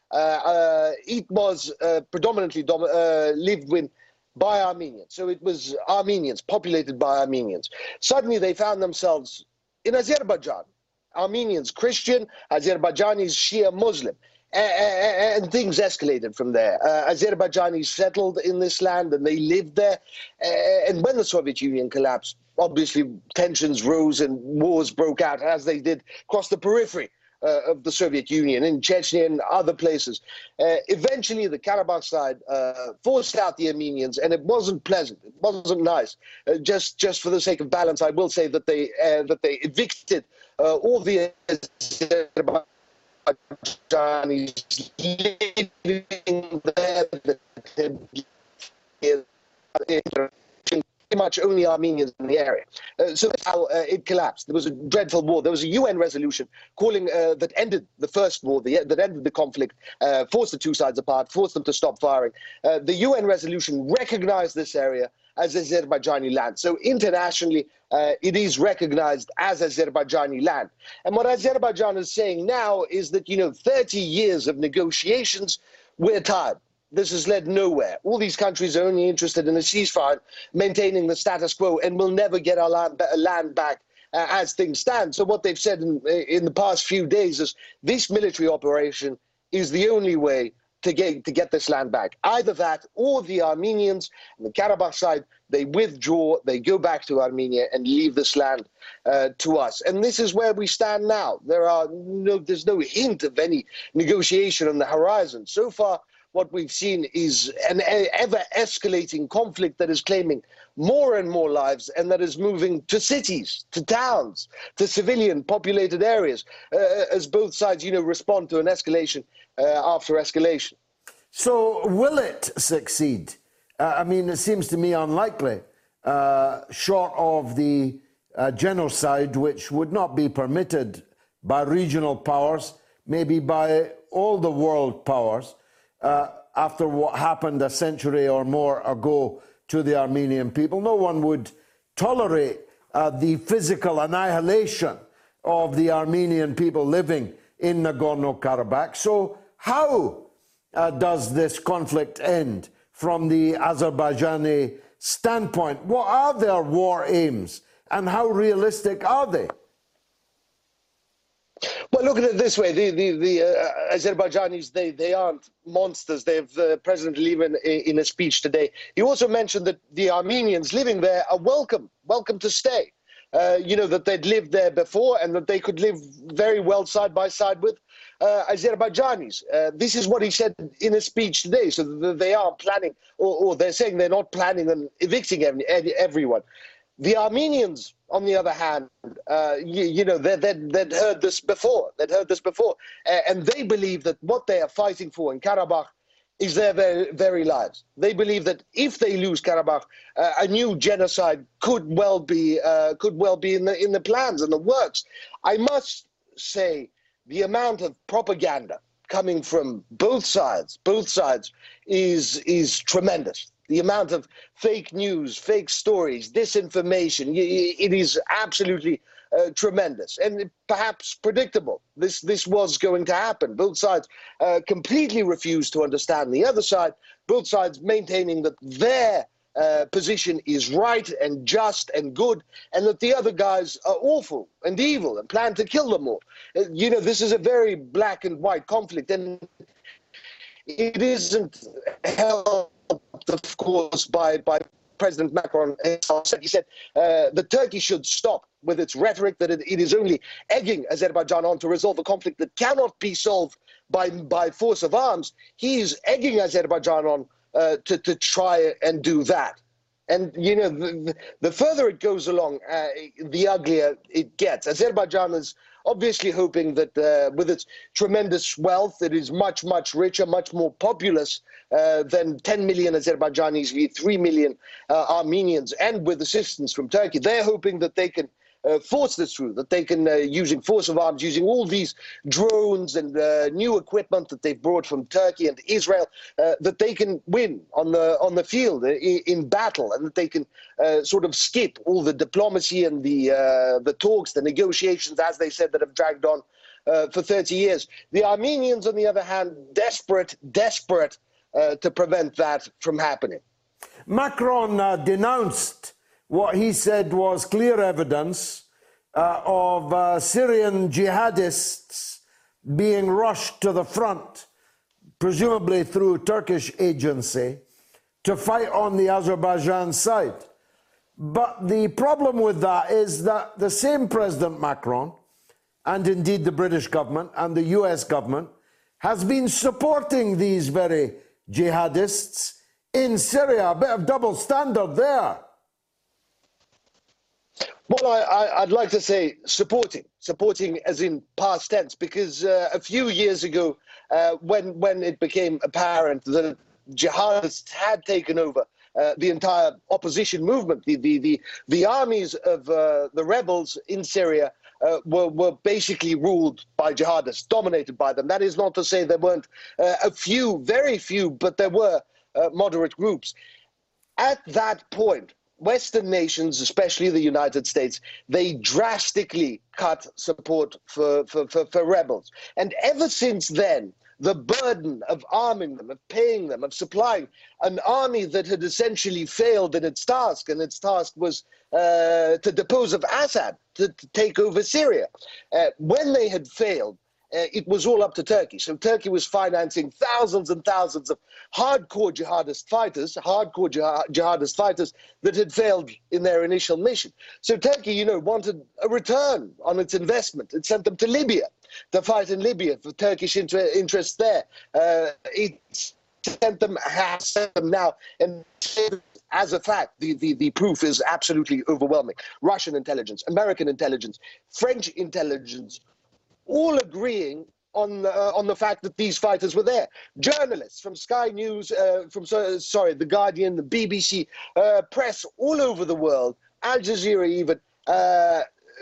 uh, uh, it was uh, predominantly dom- uh, lived with by Armenians. So it was Armenians, populated by Armenians. Suddenly they found themselves in Azerbaijan. Armenians Christian, Azerbaijanis Shia Muslim. And, and things escalated from there. Uh, Azerbaijanis settled in this land and they lived there. Uh, and when the Soviet Union collapsed, obviously tensions rose and wars broke out, as they did across the periphery uh, of the Soviet Union, in Chechnya and other places. Uh, eventually, the Karabakh side uh, forced out the Armenians, and it wasn't pleasant. It wasn't nice. Uh, just, just for the sake of balance, I will say that they uh, that they evicted uh, all the Azerbaijanis living there, pretty much only Armenians in the area. Uh, so that's how uh, it collapsed. There was a dreadful war. There was a U N resolution calling uh, that ended the first war, the, that ended the conflict, uh, forced the two sides apart, forced them to stop firing. Uh, the U N resolution recognized this area as Azerbaijani land. So internationally, uh, it is recognized as Azerbaijani land. And what Azerbaijan is saying now is that, you know, thirty years of negotiations, we're tired. This has led nowhere. All these countries are only interested in a ceasefire, maintaining the status quo, and will never get our land, land back uh, as things stand. So what they've said in, in the past few days is this military operation is the only way to get to get this land back. Either that or the Armenians and the Karabakh side, they withdraw, they go back to Armenia and leave this land uh, to us. And this is where we stand now. There are no, there's no hint of any negotiation on the horizon. So far, what we've seen is an ever-escalating conflict that is claiming more and more lives, and that is moving to cities, to towns, to civilian populated areas, uh, as both sides, you know, respond to an escalation uh, after escalation. So will it succeed? Uh, I mean, it seems to me unlikely, uh, short of the uh, genocide, which would not be permitted by regional powers, maybe by all the world powers, uh, after what happened a century or more ago to the Armenian people. No one would tolerate uh, the physical annihilation of the Armenian people living in Nagorno-Karabakh. So how uh, does this conflict end from the Azerbaijani standpoint? What are their war aims and how realistic are they? Well, look at it this way. The, the, the uh, Azerbaijanis, they, they aren't monsters. They've, uh, President Aliyev, in, in a speech today, he also mentioned that the Armenians living there are welcome, welcome to stay. Uh, you know, that they'd lived there before and that they could live very well side by side with uh, Azerbaijanis. Uh, this is what he said in a speech today. So they are planning, or, or they're saying they're not planning on evicting every, everyone. The Armenians, on the other hand, uh, you, you know, they'd, they'd, they'd heard this before. They'd heard this before. Uh, and they believe that what they are fighting for in Karabakh is their very, very lives. They believe that if they lose Karabakh, uh, a new genocide could well be uh, could well be in the in the plans and the works. I must say, the amount of propaganda coming from both sides, both sides, is is tremendous. The amount of fake news, fake stories, disinformation, it is absolutely uh, tremendous and perhaps predictable. This, this was going to happen. Both sides uh, completely refused to understand the other side, both sides maintaining that their uh, position is right and just and good, and that the other guys are awful and evil and plan to kill them all. Uh, you know, this is a very black and white conflict, and it isn't held, of course, by, by President Macron. He said uh, that Turkey should stop with its rhetoric, that it, it is only egging Azerbaijan on to resolve a conflict that cannot be solved by, by force of arms. He is egging Azerbaijan on uh, to, to try and do that. And, you know, the, the further it goes along, uh, the uglier it gets. Azerbaijan is obviously hoping that uh, with its tremendous wealth, it is much, much richer, much more populous uh, than ten million Azerbaijanis, three million uh, Armenians, and with assistance from Turkey. They're hoping that they can uh, force this through, that they can, uh, using force of arms, using all these drones and uh, new equipment that they've brought from Turkey and Israel, uh, that they can win on the on the field in, in battle, and that they can uh, sort of skip all the diplomacy and the uh, the talks, the negotiations, as they said, that have dragged on uh, for thirty years. The Armenians, on the other hand, desperate, desperate uh, to prevent that from happening. Macron uh, denounced what he said was clear evidence uh, of uh, Syrian jihadists being rushed to the front, presumably through Turkish agency, to fight on the Azerbaijan side. But the problem with that is that the same President Macron, and indeed the British government and the U S government, has been supporting these very jihadists in Syria. A bit of double standard there. Well, I, I, I'd like to say supporting, supporting as in past tense, because uh, a few years ago, uh, when, when it became apparent that jihadists had taken over Uh, the entire opposition movement, the the the, the armies of uh, the rebels in Syria uh, were, were basically ruled by jihadists, dominated by them. That is not to say there weren't uh, a few, very few, but there were uh, moderate groups. At that point, Western nations, especially the United States, they drastically cut support for, for, for, for rebels. And ever since then, the burden of arming them, of paying them, of supplying an army that had essentially failed in its task, and its task was uh, to depose of Assad, to, to take over Syria. Uh, when they had failed, uh, it was all up to Turkey. So Turkey was financing thousands and thousands of hardcore jihadist fighters, hardcore jihad, jihadist fighters that had failed in their initial mission. So Turkey, you know, wanted a return on its investment. It sent them to Libya to fight in Libya for Turkish inter interests there. Uh, it sent them, has sent them now, and as a fact, the, the, the proof is absolutely overwhelming. Russian intelligence, American intelligence, French intelligence, all agreeing on uh, on the fact that these fighters were there. Journalists from Sky News, uh, from uh, sorry, The Guardian, the B B C, uh, press all over the world, Al Jazeera even, uh, uh,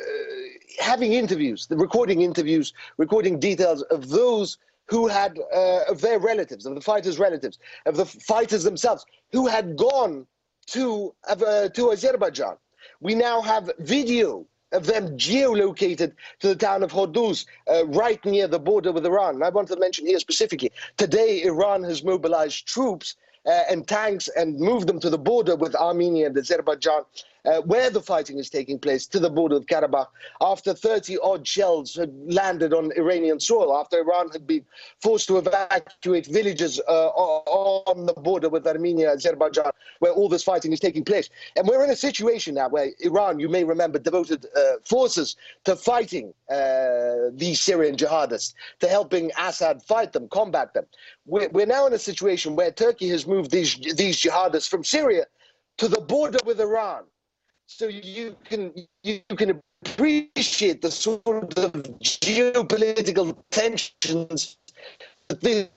having interviews, the recording interviews, recording details of those who had, uh, of their relatives, of the fighters' relatives, of the fighters themselves, who had gone to, uh, to Azerbaijan. We now have video of them geolocated to the town of Hormuz, uh, right near the border with Iran. And I want to mention here specifically, today Iran has mobilized troops uh, and tanks and moved them to the border with Armenia and Azerbaijan, uh, where the fighting is taking place, to the border of Karabakh, after thirty odd shells had landed on Iranian soil, after Iran had been forced to evacuate villages uh, on the border with Armenia, Azerbaijan, where all this fighting is taking place. And we're in a situation now where Iran, you may remember, devoted uh, forces to fighting uh, these Syrian jihadists, to helping Assad fight them, combat them. We're, we're now in a situation where Turkey has moved these, these jihadists from Syria to the border with Iran. So you can you can appreciate the sort of geopolitical tensions that this,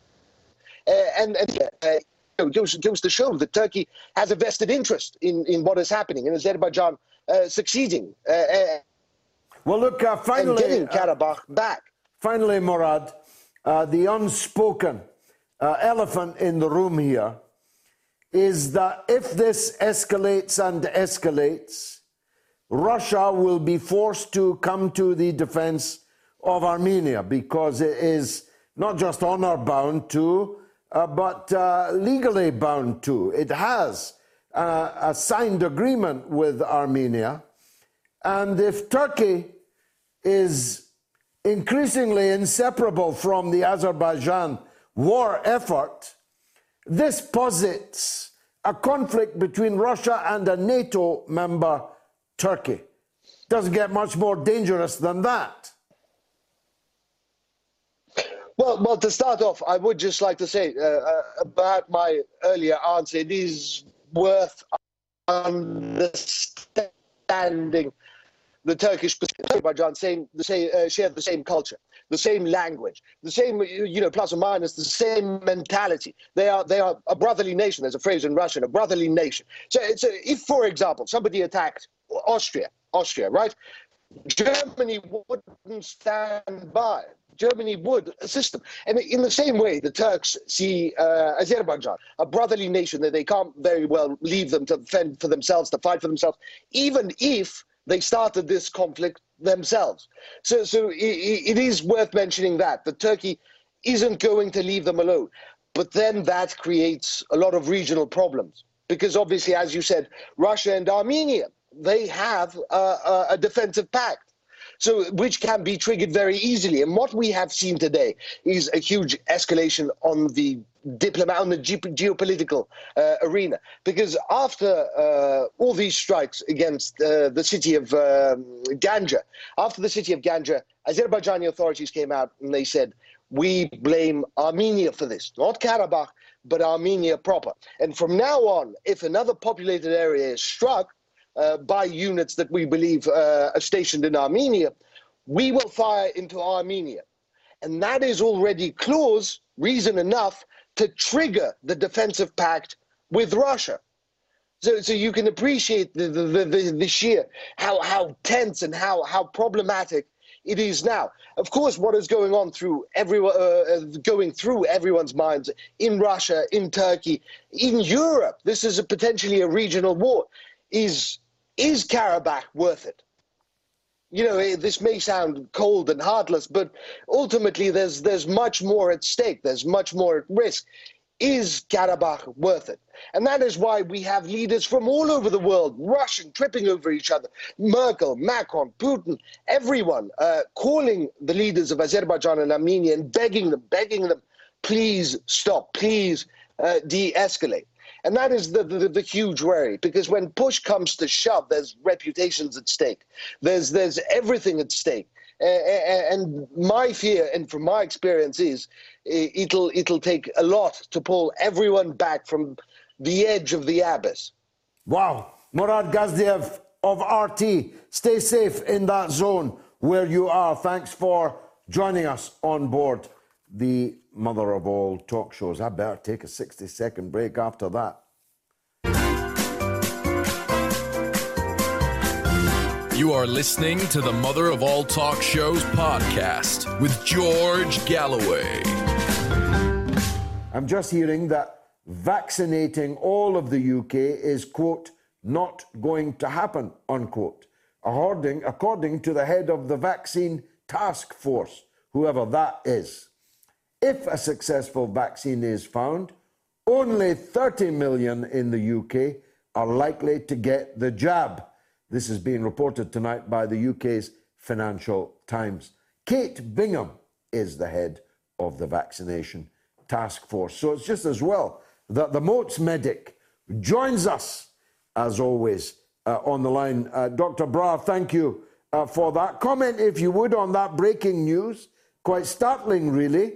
uh, and, and uh, goes, goes to show that Turkey has a vested interest in, in what is happening in Azerbaijan uh, succeeding. Uh, uh, well, look, uh, finally, and getting Karabakh uh, back. Finally, Murad, uh, the unspoken uh, elephant in the room here is that if this escalates and escalates, Russia will be forced to come to the defense of Armenia, because it is not just honor bound to, uh, but uh, legally bound to. It has uh, a signed agreement with Armenia. And if Turkey is increasingly inseparable from the Azerbaijan war effort, this posits a conflict between Russia and a NATO member, Turkey. Doesn't get much more dangerous than that. Well, well, to start off, I would just like to say uh, about my earlier answer, it is worth understanding the Turkish Azerbaijan same, the same, uh, share the same culture, the same language, the same, you know, plus or minus the same mentality. They are they are a brotherly nation. There's a phrase in Russian, a brotherly nation. So, it's a, if, for example, somebody attacked Austria, Austria, right? Germany wouldn't stand by. Germany would assist them. And in the same way, the Turks see uh, Azerbaijan, a brotherly nation that they can't very well leave them to fend for themselves, to fight for themselves, even if they started this conflict themselves. So, so it, it is worth mentioning that, that Turkey isn't going to leave them alone. But then that creates a lot of regional problems because obviously, as you said, Russia and Armenia, they have a, a defensive pact, so which can be triggered very easily. And what we have seen today is a huge escalation on the diplomat, on the ge geopolitical uh, arena, because after uh, all these strikes against uh, the city of um, Ganja, after the city of Ganja, Azerbaijani authorities came out and they said, we blame Armenia for this, not Karabakh, but Armenia proper. And from now on, if another populated area is struck uh, by units that we believe uh, are stationed in Armenia, we will fire into Armenia. And that is already clause, reason enough, to trigger the defensive pact with Russia. So, so you can appreciate the, the, the, the sheer, how, how tense and how, how problematic it is now. Of course, what is going on through everyone, uh, going through everyone's minds in Russia, in Turkey, in Europe, this is a potentially a regional war. Is, is Karabakh worth it? You know, this may sound cold and heartless, but ultimately there's, there's much more at stake. There's much more at risk. Is Karabakh worth it? And that is why we have leaders from all over the world, rushing, tripping over each other. Merkel, Macron, Putin, everyone uh, calling the leaders of Azerbaijan and Armenia and begging them, begging them, please stop, please uh, de-escalate. And that is the, the, the huge worry, because when push comes to shove, there's reputations at stake. There's, there's everything at stake. Uh, and my fear, and from my experience, is it'll, it'll take a lot to pull everyone back from the edge of the abyss. Wow. Murad Gazdiev of R T, stay safe in that zone where you are. Thanks for joining us on board the mother of all talk shows. I better take a sixty second break after that. You are listening to the Mother of All Talk Shows podcast with George Galloway. I'm just hearing that vaccinating all of the U K is, quote, not going to happen, unquote, according, according to the head of the vaccine task force, whoever that is. If a successful vaccine is found, only thirty million in the U K are likely to get the jab. This is being reported tonight by the U K's Financial Times. Kate Bingham is the head of the vaccination task force. So it's just as well that the Moats medic joins us, as always, uh, on the line. Uh, Doctor Brar, thank you uh, for that. Comment, if you would, on that breaking news. Quite startling, really.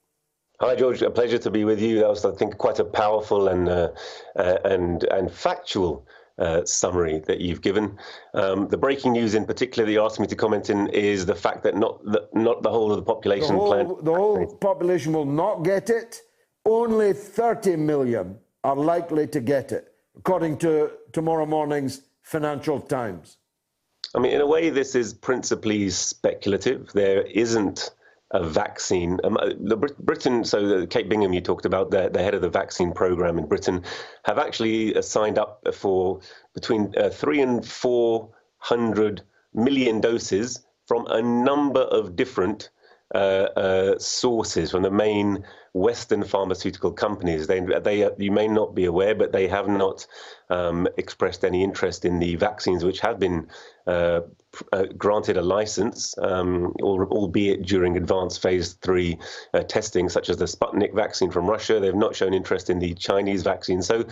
Hi, George. A pleasure to be with you. That was, I think, quite a powerful and uh, uh, and and factual uh, summary that you've given. Um, the breaking news, in particular, that you asked me to comment in, is the fact that not the, not the whole of the population the whole, plan. The whole population will not get it. Only thirty million are likely to get it, according to tomorrow morning's Financial Times. I mean, in a way, this is principally speculative. There isn't a vaccine. Um, the Britain, so the Kate Bingham you talked about, the, the head of the vaccine program in Britain, have actually uh, signed up for between uh, three and four hundred million doses from a number of different uh, uh, sources, from the main Western pharmaceutical companies. They, they, you may not be aware, but they have not um, expressed any interest in the vaccines which have been uh, uh, granted a license, um, albeit during advanced phase three uh, testing, such as the Sputnik vaccine from Russia. They've not shown interest in the Chinese vaccine. So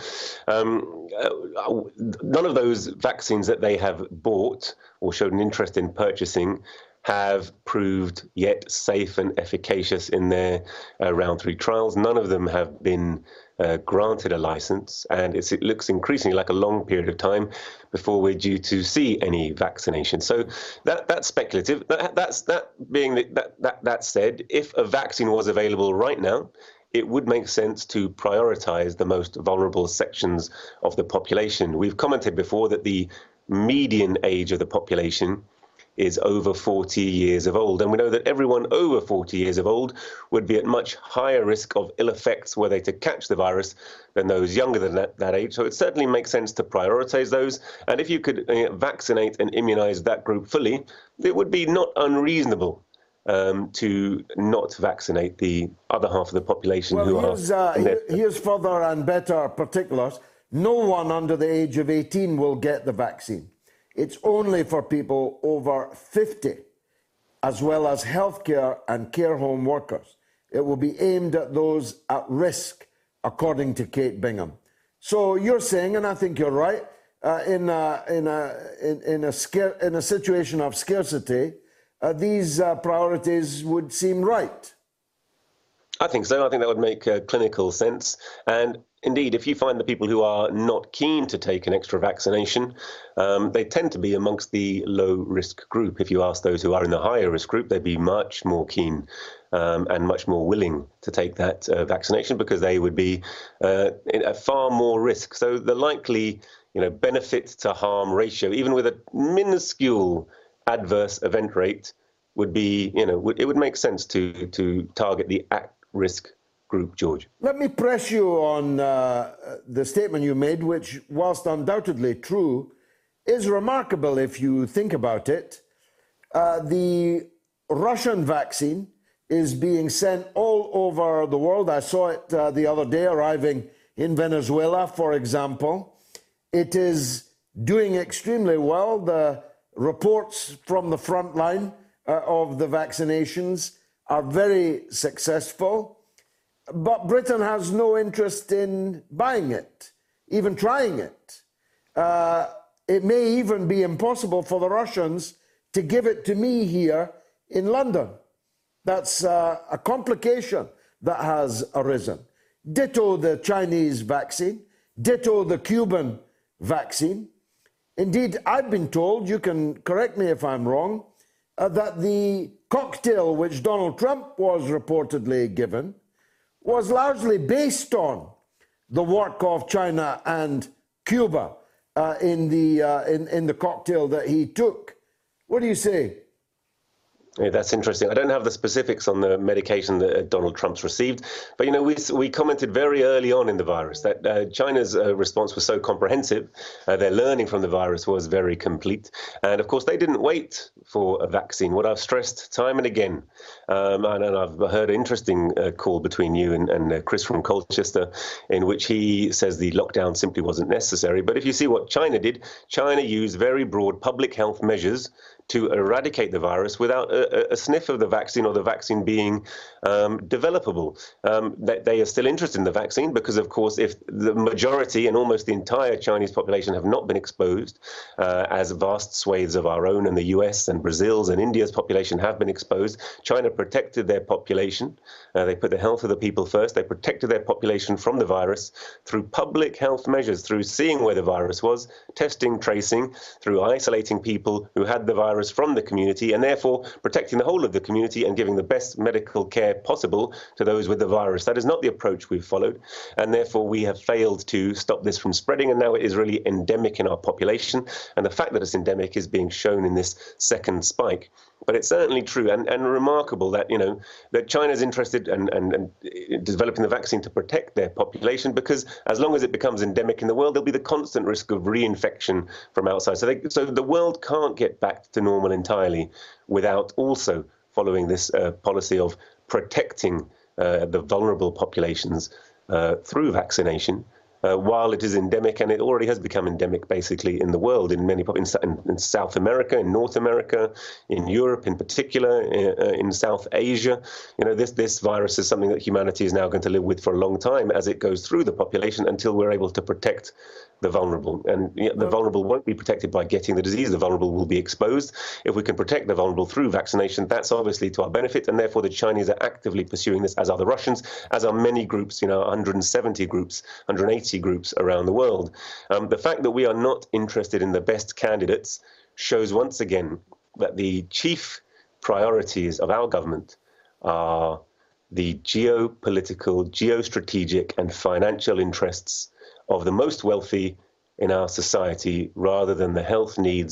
um, uh, none of those vaccines that they have bought or showed an interest in purchasing have proved yet safe and efficacious in their uh, round three trials. None of them have been uh, granted a license, and it's, it looks increasingly like a long period of time before we're due to see any vaccination. So that that's speculative. That, that's that being the, that that that said, if a vaccine was available right now, it would make sense to prioritize the most vulnerable sections of the population. We've commented before that the median age of the population is over forty years of old. And we know that everyone over forty years of old would be at much higher risk of ill effects were they to catch the virus than those younger than that, that age. So it certainly makes sense to prioritize those. And if you could uh, vaccinate and immunize that group fully, it would be not unreasonable um, to not vaccinate the other half of the population well, who here's, are... Uh, here, here's further and better particulars. No one under the age of eighteen will get the vaccine. It's only for people over fifty, as well as healthcare and care home workers. It will be aimed at those at risk, according to Kate Bingham. So you're saying, and I think you're right, uh, in, a, in, a, in, in, a scare, in a situation of scarcity, uh, these uh, priorities would seem right. I think so. I think that would make uh, clinical sense. And indeed, if you find the people who are not keen to take an extra vaccination, um, they tend to be amongst the low-risk group. If you ask those who are in the higher risk group, they'd be much more keen um, and much more willing to take that uh, vaccination because they would be uh, at far more risk. So the likely, you know, benefit to harm ratio, even with a minuscule adverse event rate, would be, you know, it would make sense to to target the at-risk group, George. Let me press you on uh, the statement you made, which, whilst undoubtedly true, is remarkable if you think about it. Uh, the Russian vaccine is being sent all over the world. I saw it uh, the other day arriving in Venezuela, for example. It is doing extremely well. The reports from the front line uh, of the vaccinations are very successful. But Britain has no interest in buying it, even trying it. Uh, it may even be impossible for the Russians to give it to me here in London. That's uh, a complication that has arisen. Ditto the Chinese vaccine, ditto the Cuban vaccine. Indeed, I've been told, you can correct me if I'm wrong, uh, that the cocktail which Donald Trump was reportedly given was largely based on the work of China and Cuba uh, in the uh, in, in the cocktail that he took. What do you say? Yeah, that's interesting. I don't have the specifics on the medication that Donald Trump's received, but, you know, we we commented very early on in the virus that uh, China's uh, response was so comprehensive. Uh, their learning from the virus was very complete. And, of course, they didn't wait for a vaccine. What I've stressed time and again, um, and, and I've heard an interesting uh, call between you and, and uh, Chris from Colchester, in which he says the lockdown simply wasn't necessary. But if you see what China did, China used very broad public health measures to eradicate the virus without a, a sniff of the vaccine or the vaccine being um, developable. Um, they, they are still interested in the vaccine because, of course, if the majority and almost the entire Chinese population have not been exposed, uh, as vast swathes of our own and the U S and Brazil's and India's population have been exposed, China protected their population. Uh, they put the health of the people first. They protected their population from the virus through public health measures, through seeing where the virus was, testing, tracing, through isolating people who had the virus from the community, and therefore protecting the whole of the community and giving the best medical care possible to those with the virus. That is not the approach we've followed, and therefore we have failed to stop this from spreading, and now it is really endemic in our population, and the fact that it's endemic is being shown in this second spike. But it's certainly true and, and remarkable that, you know, that China's interested in, in, in developing the vaccine to protect their population, because as long as it becomes endemic in the world, there'll be the constant risk of reinfection from outside. So, they, so the world can't get back to normal entirely without also following this uh, policy of protecting uh, the vulnerable populations uh, through vaccination. Uh, while it is endemic, and it already has become endemic basically in the world, in many in, in, in South America, in North America, in Europe in particular, in, uh, in South Asia. You know, this this virus is something that humanity is now going to live with for a long time as it goes through the population until we're able to protect the vulnerable. And you know, the vulnerable won't be protected by getting the disease. The vulnerable will be exposed. If we can protect the vulnerable through vaccination, that's obviously to our benefit. And therefore, the Chinese are actively pursuing this, as are the Russians, as are many groups, you know, one hundred seventy groups, one hundred eighty groups around the world. Um, the fact that we are not interested in the best candidates shows once again that the chief priorities of our government are the geopolitical, geostrategic and financial interests of the most wealthy in our society, rather than the health needs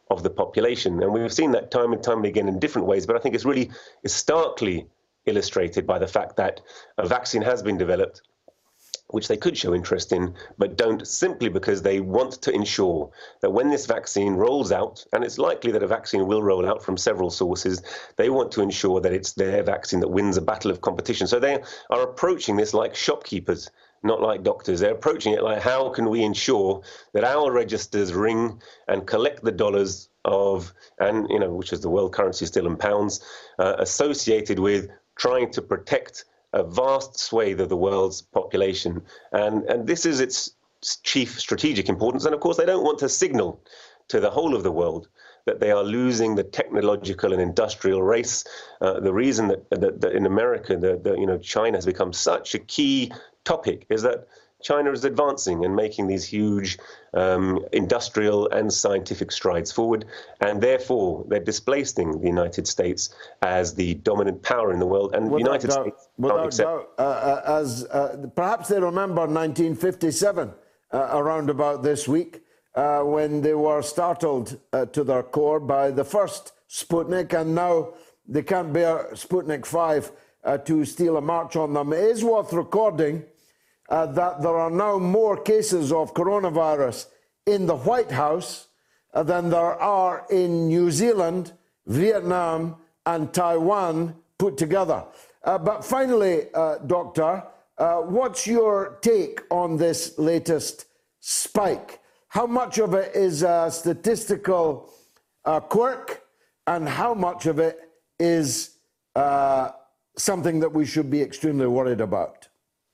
of the population. And we've seen that time and time again in different ways, but I think it's really it's starkly illustrated by the fact that a vaccine has been developed, which they could show interest in, but don't, simply because they want to ensure that when this vaccine rolls out, and it's likely that a vaccine will roll out from several sources, they want to ensure that it's their vaccine that wins a battle of competition. So they are approaching this like shopkeepers, not like doctors. They're approaching it like, how can we ensure that our registers ring and collect the dollars of, and, you know, which is the world currency still in pounds, uh, associated with trying to protect a vast swathe of the world's population. And, and this is its chief strategic importance. And of course, they don't want to signal to the whole of the world that they are losing the technological and industrial race. Uh, the reason that, that, that in America, the, the, you know, China has become such a key topic is that China is advancing and making these huge um, industrial and scientific strides forward, and therefore they're displacing the United States as the dominant power in the world. And the United doubt, States without can't accept. doubt, uh, uh, as uh, perhaps they remember nineteen fifty-seven, uh, around about this week, uh, when they were startled uh, to their core by the first Sputnik, and now they can't bear Sputnik five uh, to steal a march on them. It is worth recording Uh, that there are now more cases of coronavirus in the White House uh, than there are in New Zealand, Vietnam, and Taiwan put together. Uh, but finally, uh, Doctor, uh, what's your take on this latest spike? How much of it is a statistical uh, quirk, and how much of it is uh, something that we should be extremely worried about?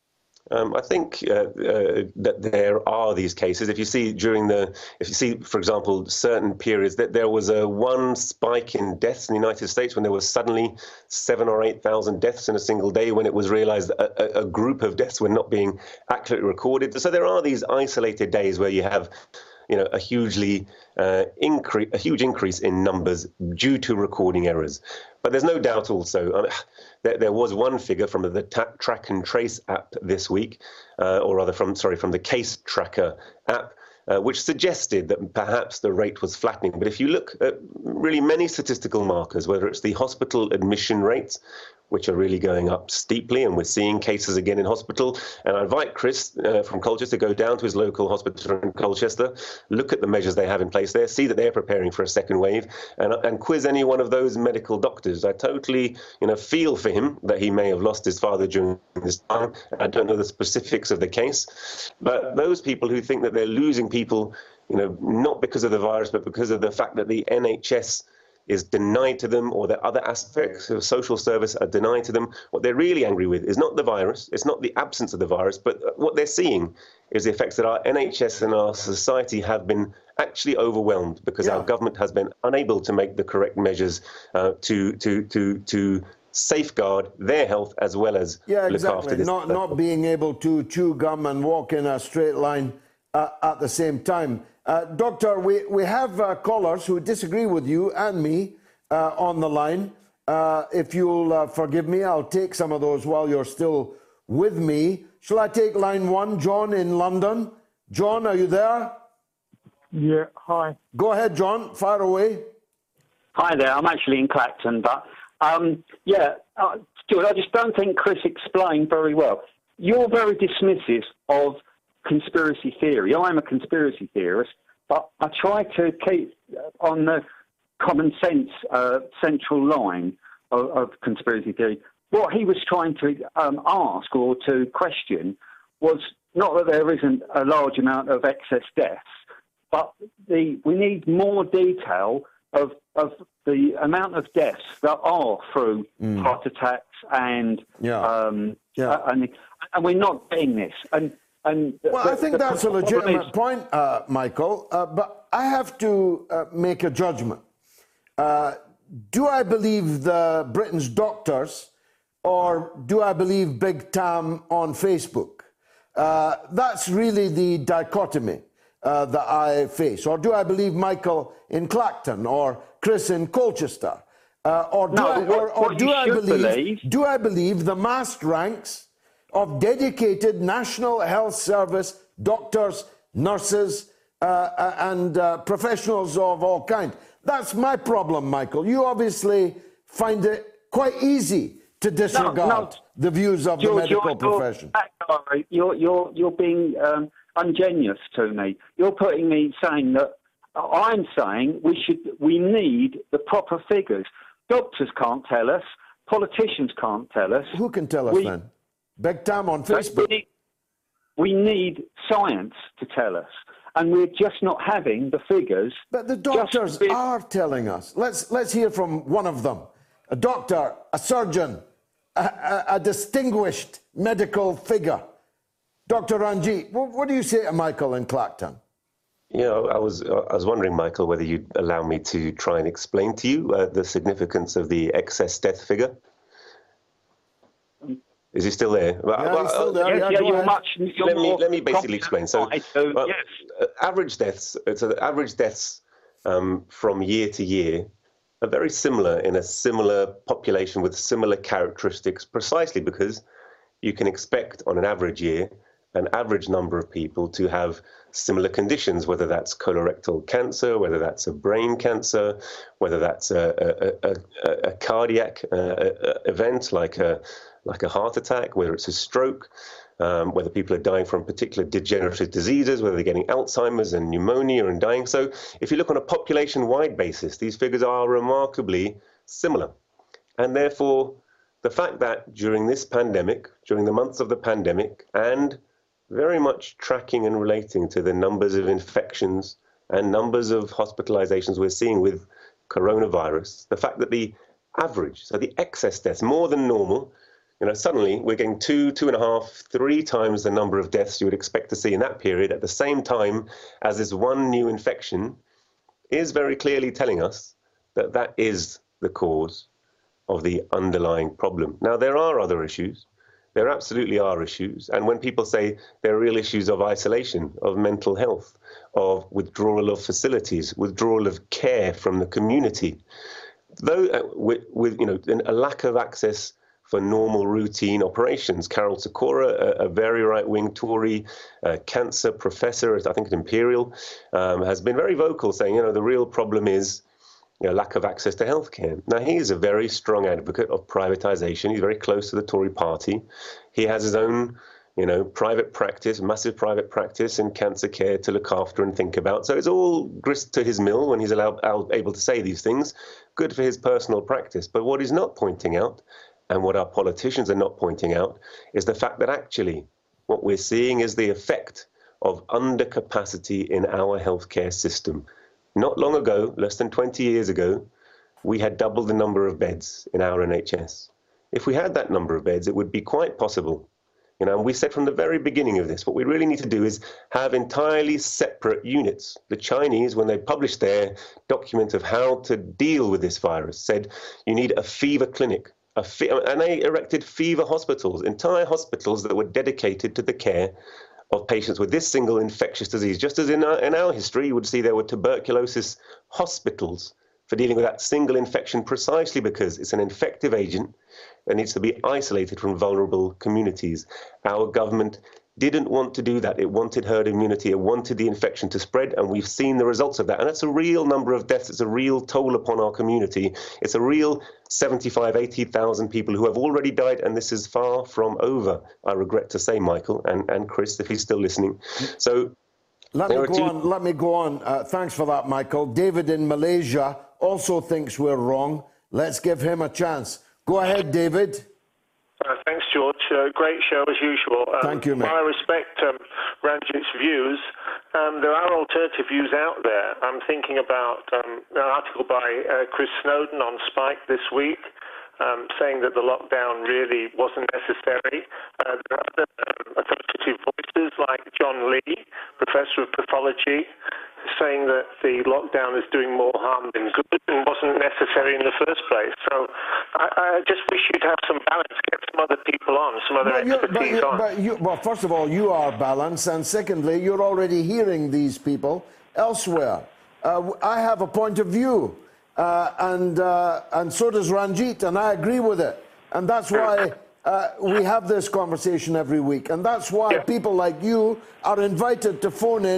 Um, I think uh, uh, that there are these cases. If you see during the, if you see, for example, certain periods that there was a one spike in deaths in the United States when there was suddenly seven or eight thousand deaths in a single day, when it was realized that a, a group of deaths were not being accurately recorded. So there are these isolated days where you have, you know, a hugely uh, increase, a huge increase in numbers due to recording errors. But there's no doubt also, um, there, there was one figure from the ta- Track and Trace app this week, uh, or rather from, sorry, from the Case Tracker app, uh, which suggested that perhaps the rate was flattening. But if you look at really many statistical markers, whether it's the hospital admission rates, which are really going up steeply, and we're seeing cases again in hospital. And I invite Chris uh, from Colchester to go down to his local hospital in Colchester, look at the measures they have in place there, see that they're preparing for a second wave, and, and quiz any one of those medical doctors. I totally, you know, feel for him that he may have lost his father during this time. I don't know the specifics of the case, but those people who think that they're losing people, you know, not because of the virus, but because of the fact that the N H S is denied to them, or that other aspects of social service are denied to them. What they're really angry with is not the virus, it's not the absence of the virus, but what they're seeing is the effects that our N H S and our society have been actually overwhelmed because yeah. our government has been unable to make the correct measures uh, to to to to safeguard their health as well as yeah, look exactly. after this. Not not being able to chew gum and walk in a straight line uh, at the same time. Uh, Doctor, we, we have uh, callers who disagree with you and me uh, on the line. Uh, if you'll uh, forgive me, I'll take some of those while you're still with me. Shall I take line one? John in London. John, are you there? Yeah, hi. Go ahead, John. Fire away. Hi there. I'm actually in Clacton, but um, yeah, uh, Stuart, I just don't think Chris explained very well. You're very dismissive of conspiracy theory. I'm a conspiracy theorist, but I try to keep on the common sense uh, central line of, of conspiracy theory. What he was trying to um, ask or to question was not that there isn't a large amount of excess deaths, but the we need more detail of of the amount of deaths that are through mm. heart attacks and yeah. Um, yeah. uh, and and we're not getting this. And And well, the, I think the, that's the a legitimate is... point, uh, Michael, uh, but I have to uh, make a judgment. Uh, do I believe the Britain's doctors, or do I believe Big Tam on Facebook? Uh, that's really the dichotomy uh, that I face. Or do I believe Michael in Clacton or Chris in Colchester? Uh, or do no, I, what, or, or what do I believe, believe... do I believe the massed ranks of dedicated National Health Service doctors, nurses, uh, and uh, professionals of all kinds. That's my problem, Michael. You obviously find it quite easy to disregard no, no. the views of George, the medical you're, profession. You're, you're, you're, you're being um, ungenerous to me. You're putting me saying that I'm saying we should, we need the proper figures. Doctors can't tell us. Politicians can't tell us. Who can tell us we, then? Big time on Facebook. We need, we need science to tell us. And we're just not having the figures. But the doctors be- are telling us. Let's, let's hear from one of them. A doctor, a surgeon, a, a, a distinguished medical figure. Doctor Ranjit, what, what do you say to Michael in Clacton? You know, I was I was wondering, Michael, whether you'd allow me to try and explain to you uh, the significance of the excess death figure. Is he still there? Yeah, well, he's still there. Yes, yeah, yeah, you're much, you're let me let me basically explain. So, so well, yes. uh, average deaths. It's uh, average deaths um, from year to year are very similar in a similar population with similar characteristics, precisely because you can expect on an average year an average number of people to have similar conditions, whether that's colorectal cancer, whether that's a brain cancer, whether that's a, a, a, a cardiac uh, event like a like a heart attack, whether it's a stroke, um, whether people are dying from particular degenerative diseases, whether they're getting Alzheimer's and pneumonia and dying. So if you look on a population-wide basis, these figures are remarkably similar. And therefore, the fact that during this pandemic, during the months of the pandemic, and very much tracking and relating to the numbers of infections and numbers of hospitalizations we're seeing with coronavirus, the fact that the average, so the excess deaths, more than normal, you know, suddenly we're getting two, two and a half, three times the number of deaths you would expect to see in that period at the same time as this one new infection is very clearly telling us that that is the cause of the underlying problem. Now, there are other issues. There absolutely are issues. And when people say there are real issues of isolation, of mental health, of withdrawal of facilities, withdrawal of care from the community, though uh, with, with you know a lack of access for normal routine operations. Carol Sikora, a, a very right-wing Tory uh, cancer professor, I think at Imperial, um, has been very vocal saying, you know, the real problem is You know, lack of access to healthcare. Now, he is a very strong advocate of privatization. He's very close to the Tory party. He has his own, you know, private practice, massive private practice in cancer care to look after and think about. So it's all grist to his mill when he's allowed, able to say these things. Good for his personal practice. But what he's not pointing out, and what our politicians are not pointing out, is the fact that actually what we're seeing is the effect of undercapacity in our healthcare system. Not long ago, less than twenty years ago, we had doubled the number of beds in our N H S. If we had that number of beds, it would be quite possible. You know, and we said from the very beginning of this, what we really need to do is have entirely separate units. The Chinese, when they published their document of how to deal with this virus, said you need a fever clinic, a fe- and they erected fever hospitals, entire hospitals that were dedicated to the care of patients with this single infectious disease. Just as in our, in our history, you would see there were tuberculosis hospitals for dealing with that single infection, precisely because it's an infective agent that needs to be isolated from vulnerable communities. Our government didn't want to do that. It wanted herd immunity. It wanted the infection to spread, and we've seen the results of that. And that's a real number of deaths. It's a real toll upon our community. It's a real seventy-five, eighty thousand people who have already died, and this is far from over, I regret to say, Michael, and, and Chris, if he's still listening. So let me go two... on. Let me go on. Uh, thanks for that, Michael. David in Malaysia also thinks we're wrong. Let's give him a chance. Go ahead, David. Uh, thanks, George. Uh, great show as usual. Um, Thank you, mate. I respect um, Ranjit's views. Um, there are alternative views out there. I'm thinking about um, an article by uh, Chris Snowden on Spike this week, um, saying that the lockdown really wasn't necessary. Uh, there are other um, authoritative voices like John Lee, professor of pathology, saying that the lockdown is doing more harm than good and wasn't necessary in the first place. So I, I just wish you'd have some balance, get some other people on, some other well, expertise but, on. But you, well, first of all, you are balanced, and secondly, you're already hearing these people elsewhere. Uh, I have a point of view, uh, and, uh, and so does Ranjit, and I agree with it. And that's why uh, we have this conversation every week. And that's why yeah. people like you are invited to phone in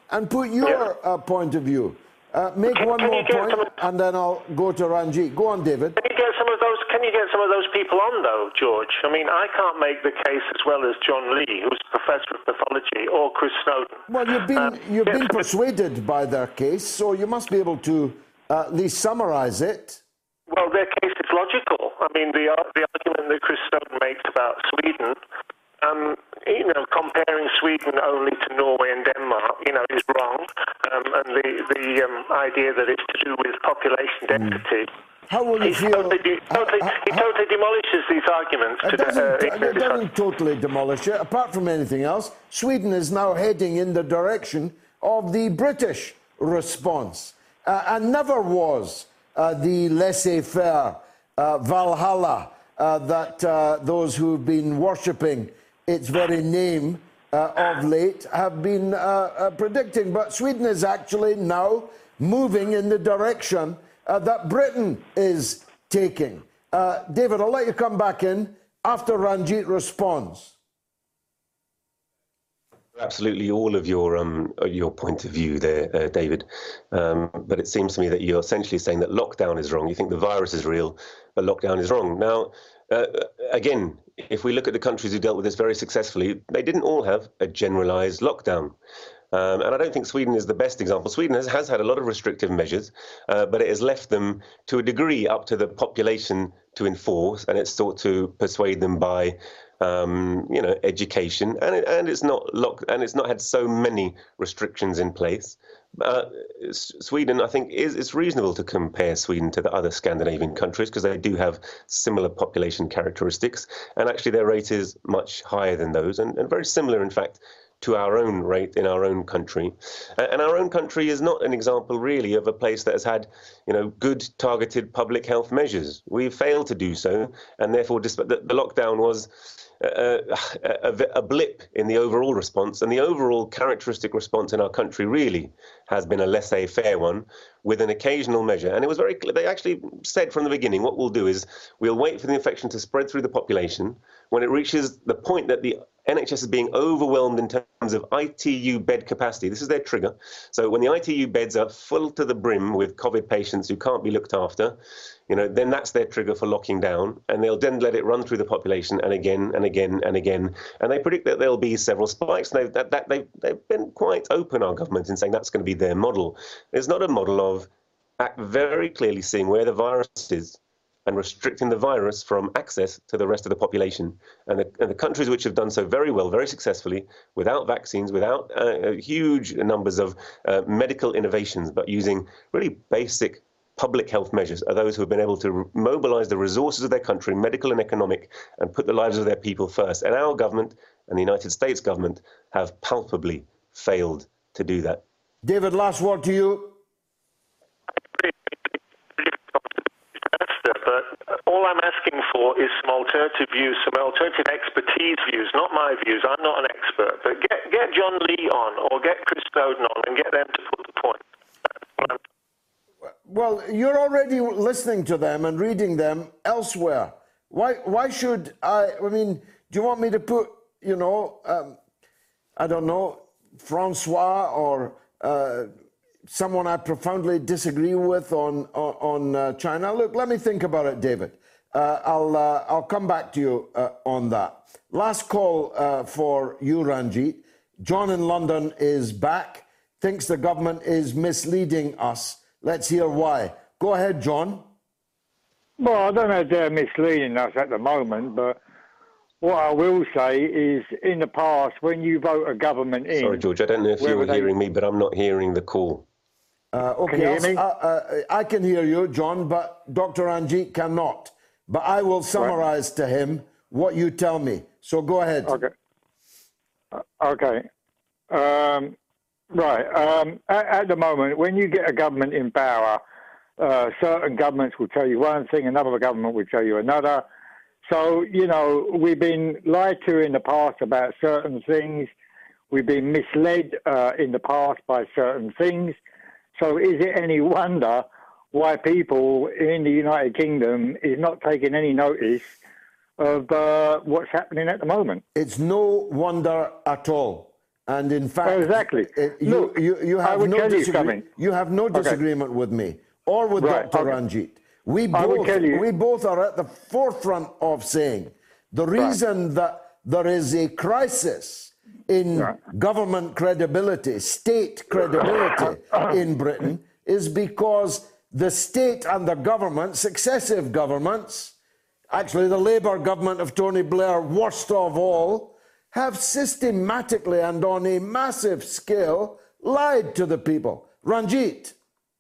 and put your yeah. uh, point of view. Uh, make can, one can more point, some, and then I'll go to Ranjit. Go on, David. Can you get some of those? Can you get some of those people on, though, George? I mean, I can't make the case as well as John Lee, who's a professor of pathology, or Chris Snowdon. Well, you've been um, you've yeah, been persuaded by their case, so you must be able to uh, at least summarise it. Well, their case is logical. I mean, the the argument that Chris Snowdon makes about Sweden. Um, you know, comparing Sweden only to Norway and Denmark, you know, is wrong. Um, and the the um, idea that it's to do with population density. How will you he feel? Totally, de- totally, how, he how, totally demolishes these arguments. It to doesn't, the, uh, it doesn't totally demolish it. Apart from anything else, Sweden is now heading in the direction of the British response, uh, and never was uh, the laissez-faire uh, Valhalla uh, that uh, those who've been worshipping its very name uh, of late have been uh, uh, predicting. But Sweden is actually now moving in the direction uh, that Britain is taking. Uh, David, I'll let you come back in after Ranjit responds. Absolutely, all of your um, your point of view there, uh, David. Um, but it seems to me that you're essentially saying that lockdown is wrong. You think the virus is real, but lockdown is wrong. Now, uh, again, if we look at the countries who dealt with this very successfully, they didn't all have a generalized lockdown. Um, and I don't think Sweden is the best example. Sweden has, has had a lot of restrictive measures, uh, but it has left them to a degree up to the population to enforce, and it's sought to persuade them by Um, you know, education, and it, and it's not locked, and it's not had so many restrictions in place. Uh, Sweden, I think, is it's reasonable to compare Sweden to the other Scandinavian countries because they do have similar population characteristics, and actually their rate is much higher than those, and, and very similar, in fact, to our own rate in our own country. And our own country is not an example really of a place that has had, you know, good targeted public health measures. We've failed to do so, and therefore despite the, the lockdown was a, a, a blip in the overall response, and the overall characteristic response in our country really has been a laissez-faire one with an occasional measure. And it was very clear. They actually said from the beginning, what we'll do is we'll wait for the infection to spread through the population. When it reaches the point that the N H S is being overwhelmed in terms of I T U bed capacity, this is their trigger. So when the I T U beds are full to the brim with COVID patients who can't be looked after, you know, then that's their trigger for locking down, and they'll then let it run through the population and again and again and again. And they predict that there'll be several spikes. They've, that, that, they've, they've been quite open, our government, in saying that's going to be their model. It's not a model of act very clearly seeing where the virus is and restricting the virus from access to the rest of the population. And the, and the countries which have done so very well, very successfully, without vaccines, without uh, huge numbers of uh, medical innovations, but using really basic public health measures, are those who have been able to mobilize the resources of their country, medical and economic, and put the lives of their people first. And our government and the United States government have palpably failed to do that. David, last word to you. But all I'm asking for is some alternative views, some alternative expertise views, not my views. I'm not an expert. But get, get John Lee on or get Chris Snowdon on and get them to put the point. Well, you're already listening to them and reading them elsewhere. Why Why should I? I mean, do you want me to put, you know, um, I don't know, Francois or uh, someone I profoundly disagree with on on, on uh, China? Look, let me think about it, David. Uh, I'll uh, I'll come back to you uh, on that. Last call uh, for you, Ranjit. John in London is back. Thinks the government is misleading us. Let's hear why. Go ahead, John. Well, I don't know if they're misleading us at the moment, but what I will say is in the past, when you vote a government in... Sorry, George, I don't know if you were they... hearing me, but I'm not hearing the call. Uh, okay, can you hear me? Uh, uh, I can hear you, John, but Doctor Ranjit cannot. But I will summarize right. to him what you tell me. So go ahead. Okay. Uh, okay. Um, right. Um, at, at the moment, when you get a government in power, uh, certain governments will tell you one thing, another government will tell you another. So, you know, we've been lied to in the past about certain things. We've been misled uh, in the past by certain things. So is it any wonder why people in the United Kingdom is not taking any notice of uh, what's happening at the moment? It's no wonder at all. And in fact, well, exactly. It, you, Look, you, you, have no you, disagree- you have no disagreement okay. with me or with right, Doctor okay. Ranjit. We both, you. we both are at the forefront of saying the reason right. that there is a crisis in right. government credibility, state credibility in Britain is because the state and the government, successive governments, actually the Labour government of Tony Blair, worst of all, have systematically and on a massive scale lied to the people. Ranjit.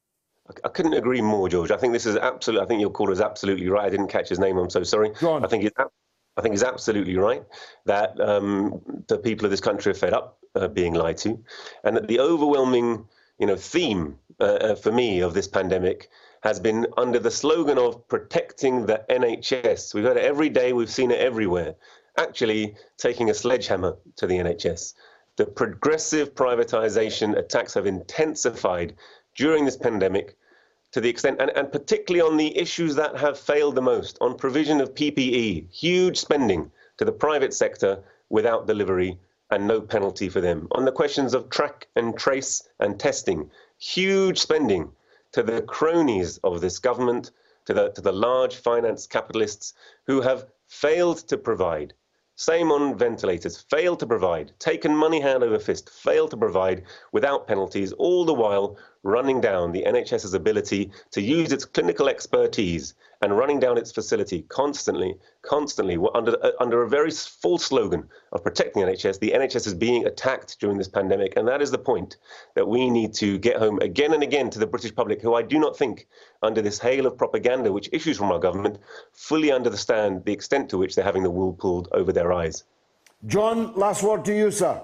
I couldn't agree more, George. I think this is absolutely, I think your caller is absolutely right. I didn't catch his name. I'm so sorry. Go on. I think it's, I think it's absolutely right that um, the people of this country are fed up uh, being lied to, and that the overwhelming, you know, theme uh, uh, for me of this pandemic has been under the slogan of protecting the N H S. We've heard it every day. We've seen it everywhere. Actually taking a sledgehammer to the N H S. The progressive privatization attacks have intensified during this pandemic to the extent, and, and particularly on the issues that have failed the most, on provision of P P E, huge spending to the private sector without delivery and no penalty for them. On the questions of track and trace and testing, huge spending to the cronies of this government, to the, to the large finance capitalists who have failed to provide. Same on ventilators, failed to provide, taken money hand over fist, failed to provide without penalties, all the while running down the NHS's ability to use its clinical expertise and running down its facility constantly, constantly, under, uh, under a very false slogan of protecting the N H S. The N H S is being attacked during this pandemic, and that is the point that we need to get home again and again to the British public, who I do not think, under this hail of propaganda which issues from our government, fully understand the extent to which they're having the wool pulled over their eyes. John, last word to you, sir.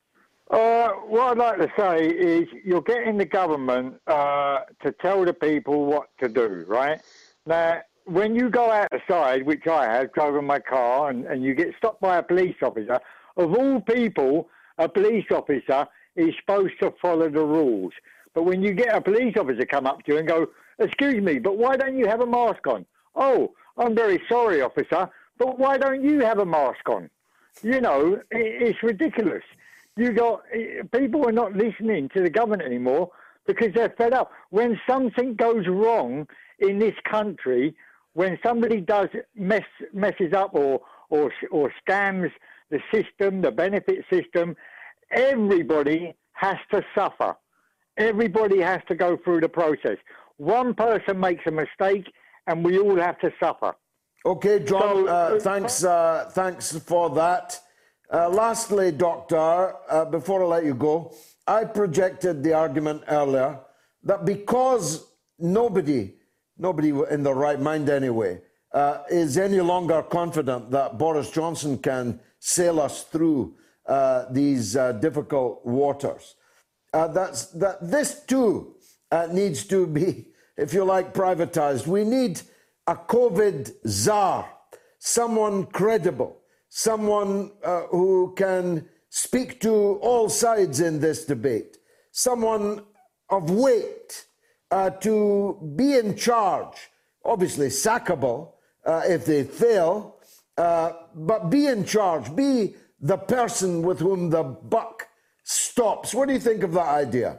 Uh, what I'd like to say is you're getting the government uh, to tell the people what to do, right? Now, when you go outside, which I have, driving my car, and, and you get stopped by a police officer, of all people, a police officer is supposed to follow the rules. But when you get a police officer come up to you and go, excuse me, but why don't you have a mask on? Oh, I'm very sorry, officer, but why don't you have a mask on? You know, it, it's ridiculous. You got people are not listening to the government anymore because they're fed up. When something goes wrong in this country, when somebody does mess messes up or or or scams the system, the benefit system, everybody has to suffer. Everybody has to go through the process. One person makes a mistake, and we all have to suffer. Okay, John. So, uh, thanks. Uh, thanks for that. Uh, lastly, Doctor, uh, before I let you go, I projected the argument earlier that because nobody, nobody in their right mind anyway, uh, is any longer confident that Boris Johnson can sail us through uh, these uh, difficult waters, uh, that's, that this too uh, needs to be, if you like, privatized. We need a COVID czar, someone credible, someone uh, who can speak to all sides in this debate, someone of weight uh, to be in charge, obviously sackable uh, if they fail, uh, but be in charge, be the person with whom the buck stops. What do you think of that idea?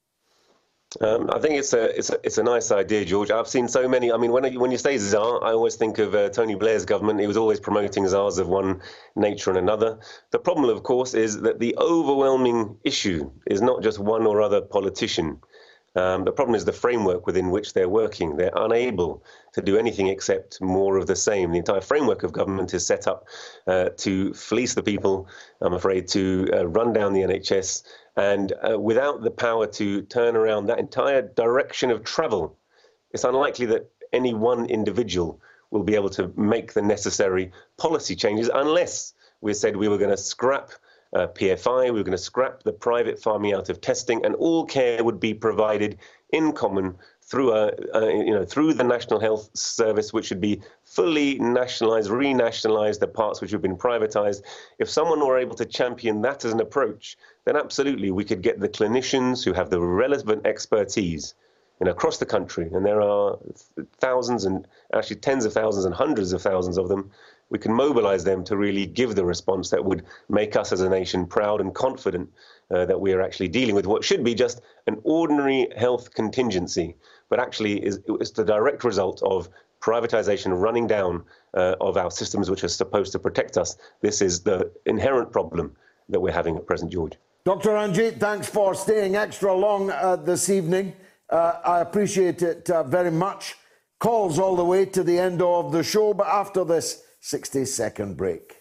Um, I think it's a it's a it's a nice idea, George. I've seen so many. I mean, when when you say czar, I always think of uh, Tony Blair's government. He was always promoting czars of one nature and another. The problem, of course, is that the overwhelming issue is not just one or other politician. Um, the problem is the framework within which they're working. They're unable to do anything except more of the same. The entire framework of government is set up uh, to fleece the people, I'm afraid, to uh, run down the N H S. And uh, without the power to turn around that entire direction of travel, it's unlikely that any one individual will be able to make the necessary policy changes unless we said we were going to scrap uh, P F I, we were going to scrap the private farming out of testing, and all care would be provided in common through a, uh, you know, through the National Health Service, which should be fully nationalised, renationalised, the parts which have been privatised. If someone were able to champion that as an approach, then absolutely we could get the clinicians who have the relevant expertise you know, across the country, and there are thousands and actually tens of thousands and hundreds of thousands of them we can mobilize them to really give the response that would make us as a nation proud and confident uh, that we are actually dealing with what should be just an ordinary health contingency, but actually is, is the direct result of privatization, running down uh, of our systems which are supposed to protect us. This is the inherent problem that we're having at present, George. Doctor Ranjit, thanks for staying extra long uh, this evening. Uh, I appreciate it uh, very much. Calls all the way to the end of the show, but after this sixty second break.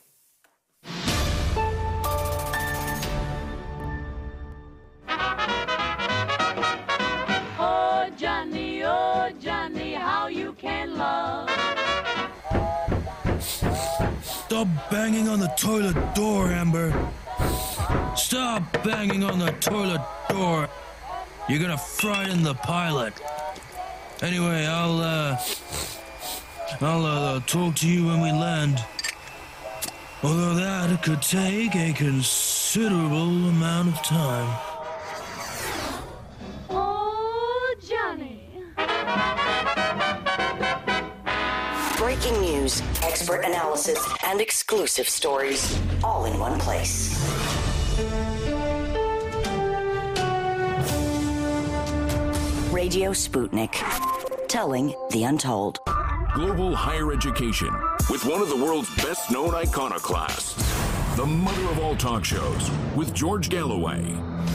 Oh, Johnny, oh, Johnny, how you can love. Stop banging on the toilet door, Amber. Stop banging on the toilet door. You're gonna frighten the pilot. Anyway, I'll, uh, I'll uh, talk to you when we land. Although that could take a considerable amount of time. Oh, Johnny. Breaking news, expert analysis, and exclusive stories, all in one place. Radio Sputnik, telling the untold. Global higher education with one of the world's best-known iconoclasts. The mother of all talk shows with George Galloway.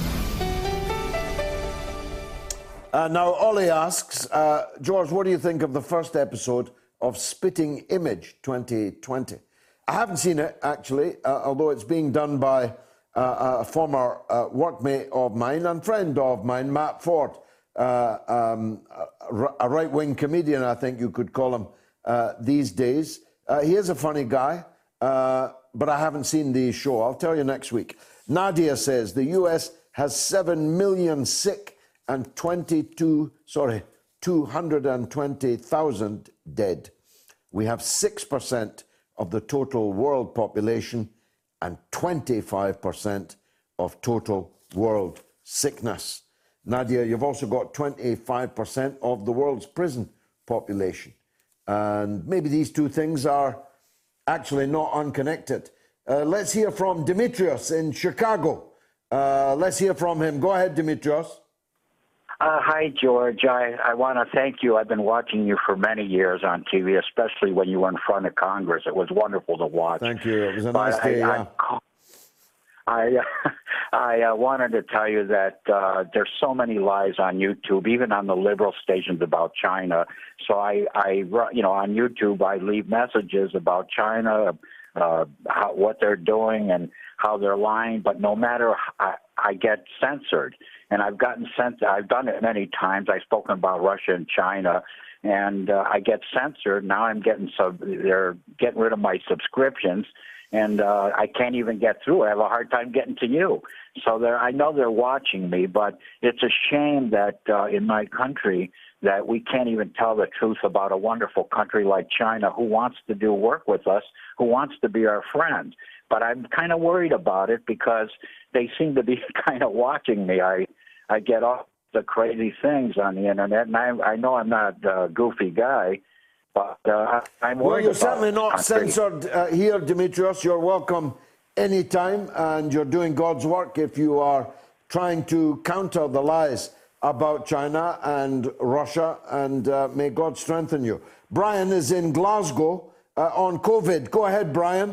Uh, now, Ollie asks, uh, George, what do you think of the first episode of Spitting Image twenty twenty? I haven't seen it, actually, uh, although it's being done by uh, a former uh, workmate of mine and friend of mine, Matt Ford. Uh, um, a, a right-wing comedian, I think you could call him uh, these days. Uh, he is a funny guy, uh, but I haven't seen the show. I'll tell you next week. Nadia says the U S has seven million sick and twenty-two, sorry, two hundred twenty thousand dead. We have six percent of the total world population and twenty-five percent of total world sickness. Nadia, you've also got twenty-five percent of the world's prison population. And maybe these two things are actually not unconnected. Uh, let's hear from Demetrios in Chicago. Uh, let's hear from him. Go ahead, Demetrios. Uh, hi, George. I, I want to thank you. I've been watching you for many years on T V, especially when you were in front of Congress. It was wonderful to watch. Thank you. It was a but nice day, I, yeah. I, I, I uh, wanted to tell you that uh, there's so many lies on YouTube, even on the liberal stations about China. So I, I, you know, on YouTube, I leave messages about China, uh, how, what they're doing and how they're lying. But no matter, I, I get censored. And I've gotten sent. I've done it many times. I've spoken about Russia and China, and uh, I get censored. Now I'm getting sub. They're getting rid of my subscriptions, and uh, I can't even get through. I have a hard time getting to you. So they're. I know they're watching me, but it's a shame that uh, in my country that we can't even tell the truth about a wonderful country like China, who wants to do work with us, who wants to be our friend. But I'm kind of worried about it because they seem to be kind of watching me. I. I get off the crazy things on the internet, and I, I know I'm not a goofy guy, but uh, I'm worried. Well, you're about certainly not country. censored uh, here, Demetrios. You're welcome anytime, and you're doing God's work if you are trying to counter the lies about China and Russia, and uh, may God strengthen you. Brian is in Glasgow uh, on COVID. Go ahead, Brian.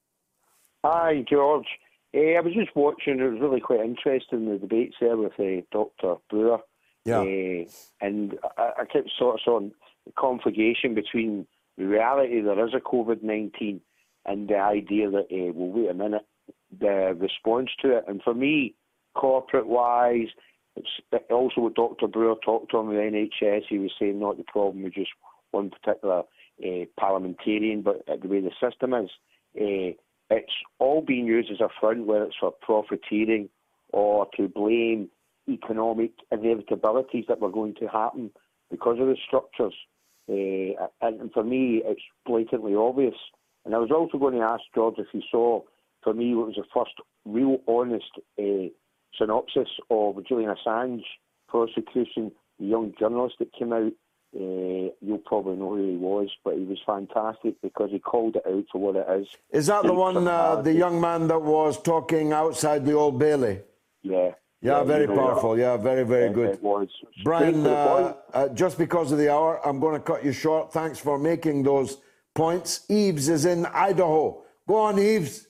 Hi, George. Uh, I was just watching, it was really quite interesting, the debates there with uh, Doctor Brewer. Yeah. Uh, and I, I kept sort of on the conflagration between the reality there is a COVID nineteen and the idea that, uh, well, wait a minute, the response to it. And for me, corporate-wise, it's also what Doctor Brewer talked on with the N H S, he was saying not the problem with just one particular uh, parliamentarian, but the way the system is. Uh, It's all being used as a front, whether it's for profiteering or to blame economic inevitabilities that were going to happen because of the structures. Uh, and for me, it's blatantly obvious. And I was also going to ask George if you saw, for me, what was the first real honest uh, synopsis of Julian Assange prosecution, the young journalist that came out Uh, you'll probably know who he was, but he was fantastic because he called it out for what it is. Is that the one, uh, the young man that was talking outside the Old Bailey? Yeah. Yeah, yeah very you know powerful. that. Yeah, very, very yeah, good. It was. Brian, uh, uh, just because of the hour, I'm going to cut you short. Thanks for making those points. Eves is in Idaho. Go on, Eves.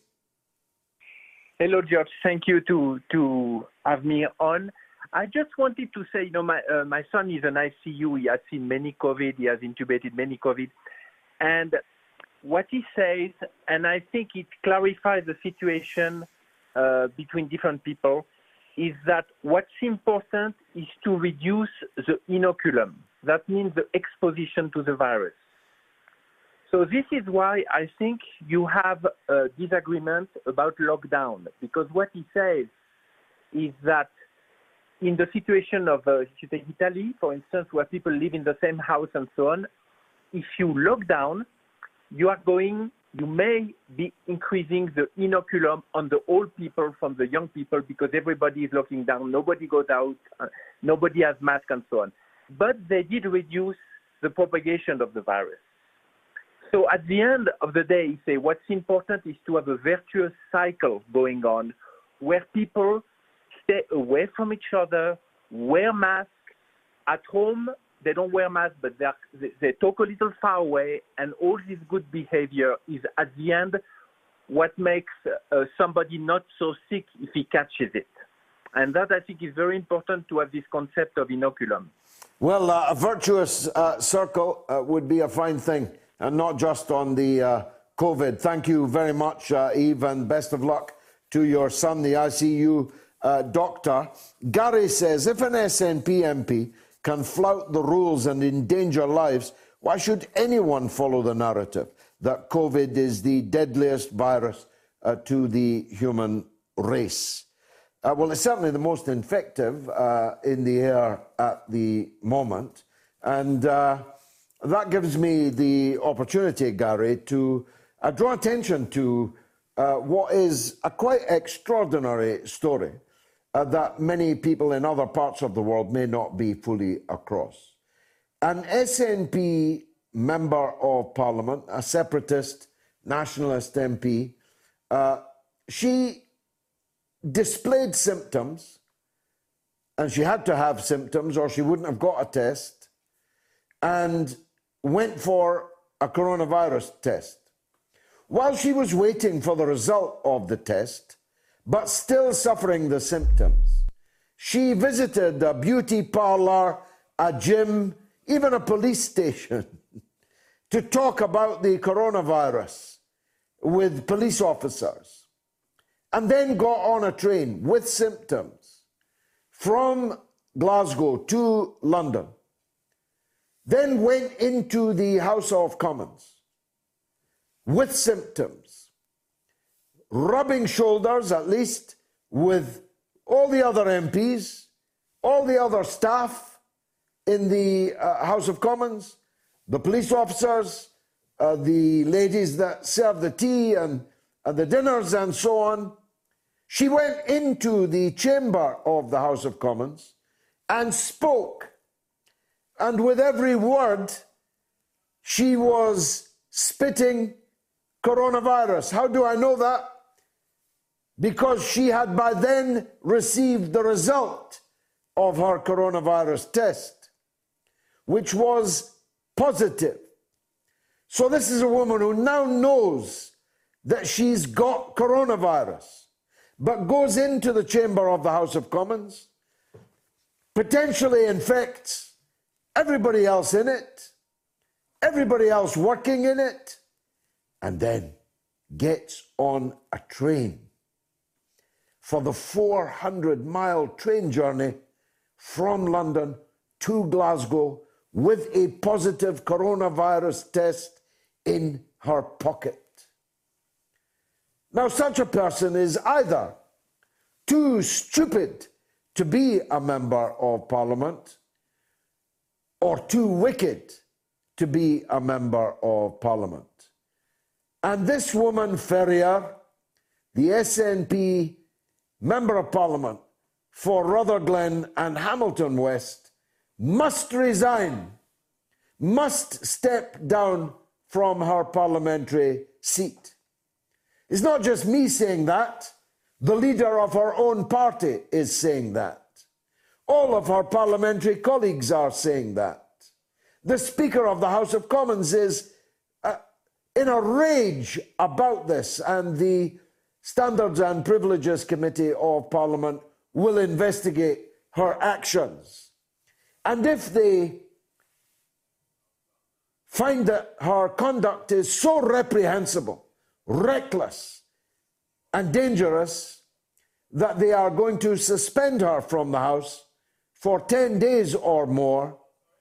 Hello, George. Thank you to to have me on. I just wanted to say, you know, my uh, my son is in I C U. He has seen many COVID. He has intubated many COVID. And what he says, and I think it clarifies the situation uh, between different people, is that what's important is to reduce the inoculum. That means the exposition to the virus. So this is why I think you have a disagreement about lockdown, because what he says is that in the situation of, uh, if you take Italy, for instance, where people live in the same house and so on, if you lock down, you are going, you may be increasing the inoculum on the old people from the young people because everybody is locking down, nobody goes out, uh, nobody has masks and so on. But they did reduce the propagation of the virus. So at the end of the day, he say what's important is to have a virtuous cycle going on where people stay away from each other, wear masks. At home, they don't wear masks, but they, are, they, they talk a little far away, and all this good behavior is at the end what makes uh, somebody not so sick if he catches it. And that, I think, is very important to have this concept of inoculum. Well, uh, a virtuous uh, circle uh, would be a fine thing, and not just on the uh, COVID. Thank you very much, uh, Eve, and best of luck to your son, the I C U uh, doctor. Gary says, if an S N P M P can flout the rules and endanger lives, why should anyone follow the narrative that COVID is the deadliest virus uh, to the human race? Uh, well, it's certainly the most infective uh, in the air at the moment. And uh, that gives me the opportunity, Gary, to uh, draw attention to uh, what is a quite extraordinary story uh, that many people in other parts of the world may not be fully across. An S N P member of parliament, a separatist nationalist M P, uh, she displayed symptoms, and she had to have symptoms or she wouldn't have got a test, and went for a coronavirus test. While she was waiting for the result of the test, but still suffering the symptoms, she visited a beauty parlor, a gym, even a police station to talk about the coronavirus with police officers, and then got on a train with symptoms from Glasgow to London, then went into the House of Commons with symptoms, rubbing shoulders at least with all the other M Ps, all the other staff in the uh, House of Commons, the police officers, uh, the ladies that serve the tea and, and the dinners and so on. She went into the chamber of the House of Commons and spoke. And with every word, she was spitting coronavirus. How do I know that? Because she had by then received the result of her coronavirus test, which was positive. So this is a woman who now knows that she's got coronavirus, but goes into the chamber of the House of Commons, potentially infects everybody else in it, everybody else working in it, and then gets on a train for the four hundred mile train journey from London to Glasgow with a positive coronavirus test in her pocket. Now, such a person is either too stupid to be a member of Parliament or too wicked to be a member of Parliament. And this woman, Ferrier, the S N P Member of Parliament for Rutherglen and Hamilton West, must resign must step down from her parliamentary seat. It's not just me saying that. The leader of her own party is saying that. All of her parliamentary colleagues are saying that. The Speaker of the House of Commons is uh, in a rage about this, and the Standards and Privileges Committee of Parliament will investigate her actions. And if they find that her conduct is so reprehensible, reckless, and dangerous that they are going to suspend her from the House for ten days or more,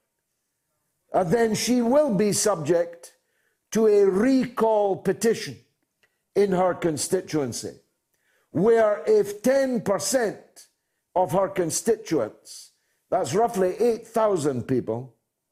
uh, then she will be subject to a recall petition in her constituency, where if ten percent of her constituents, that's roughly eight thousand people,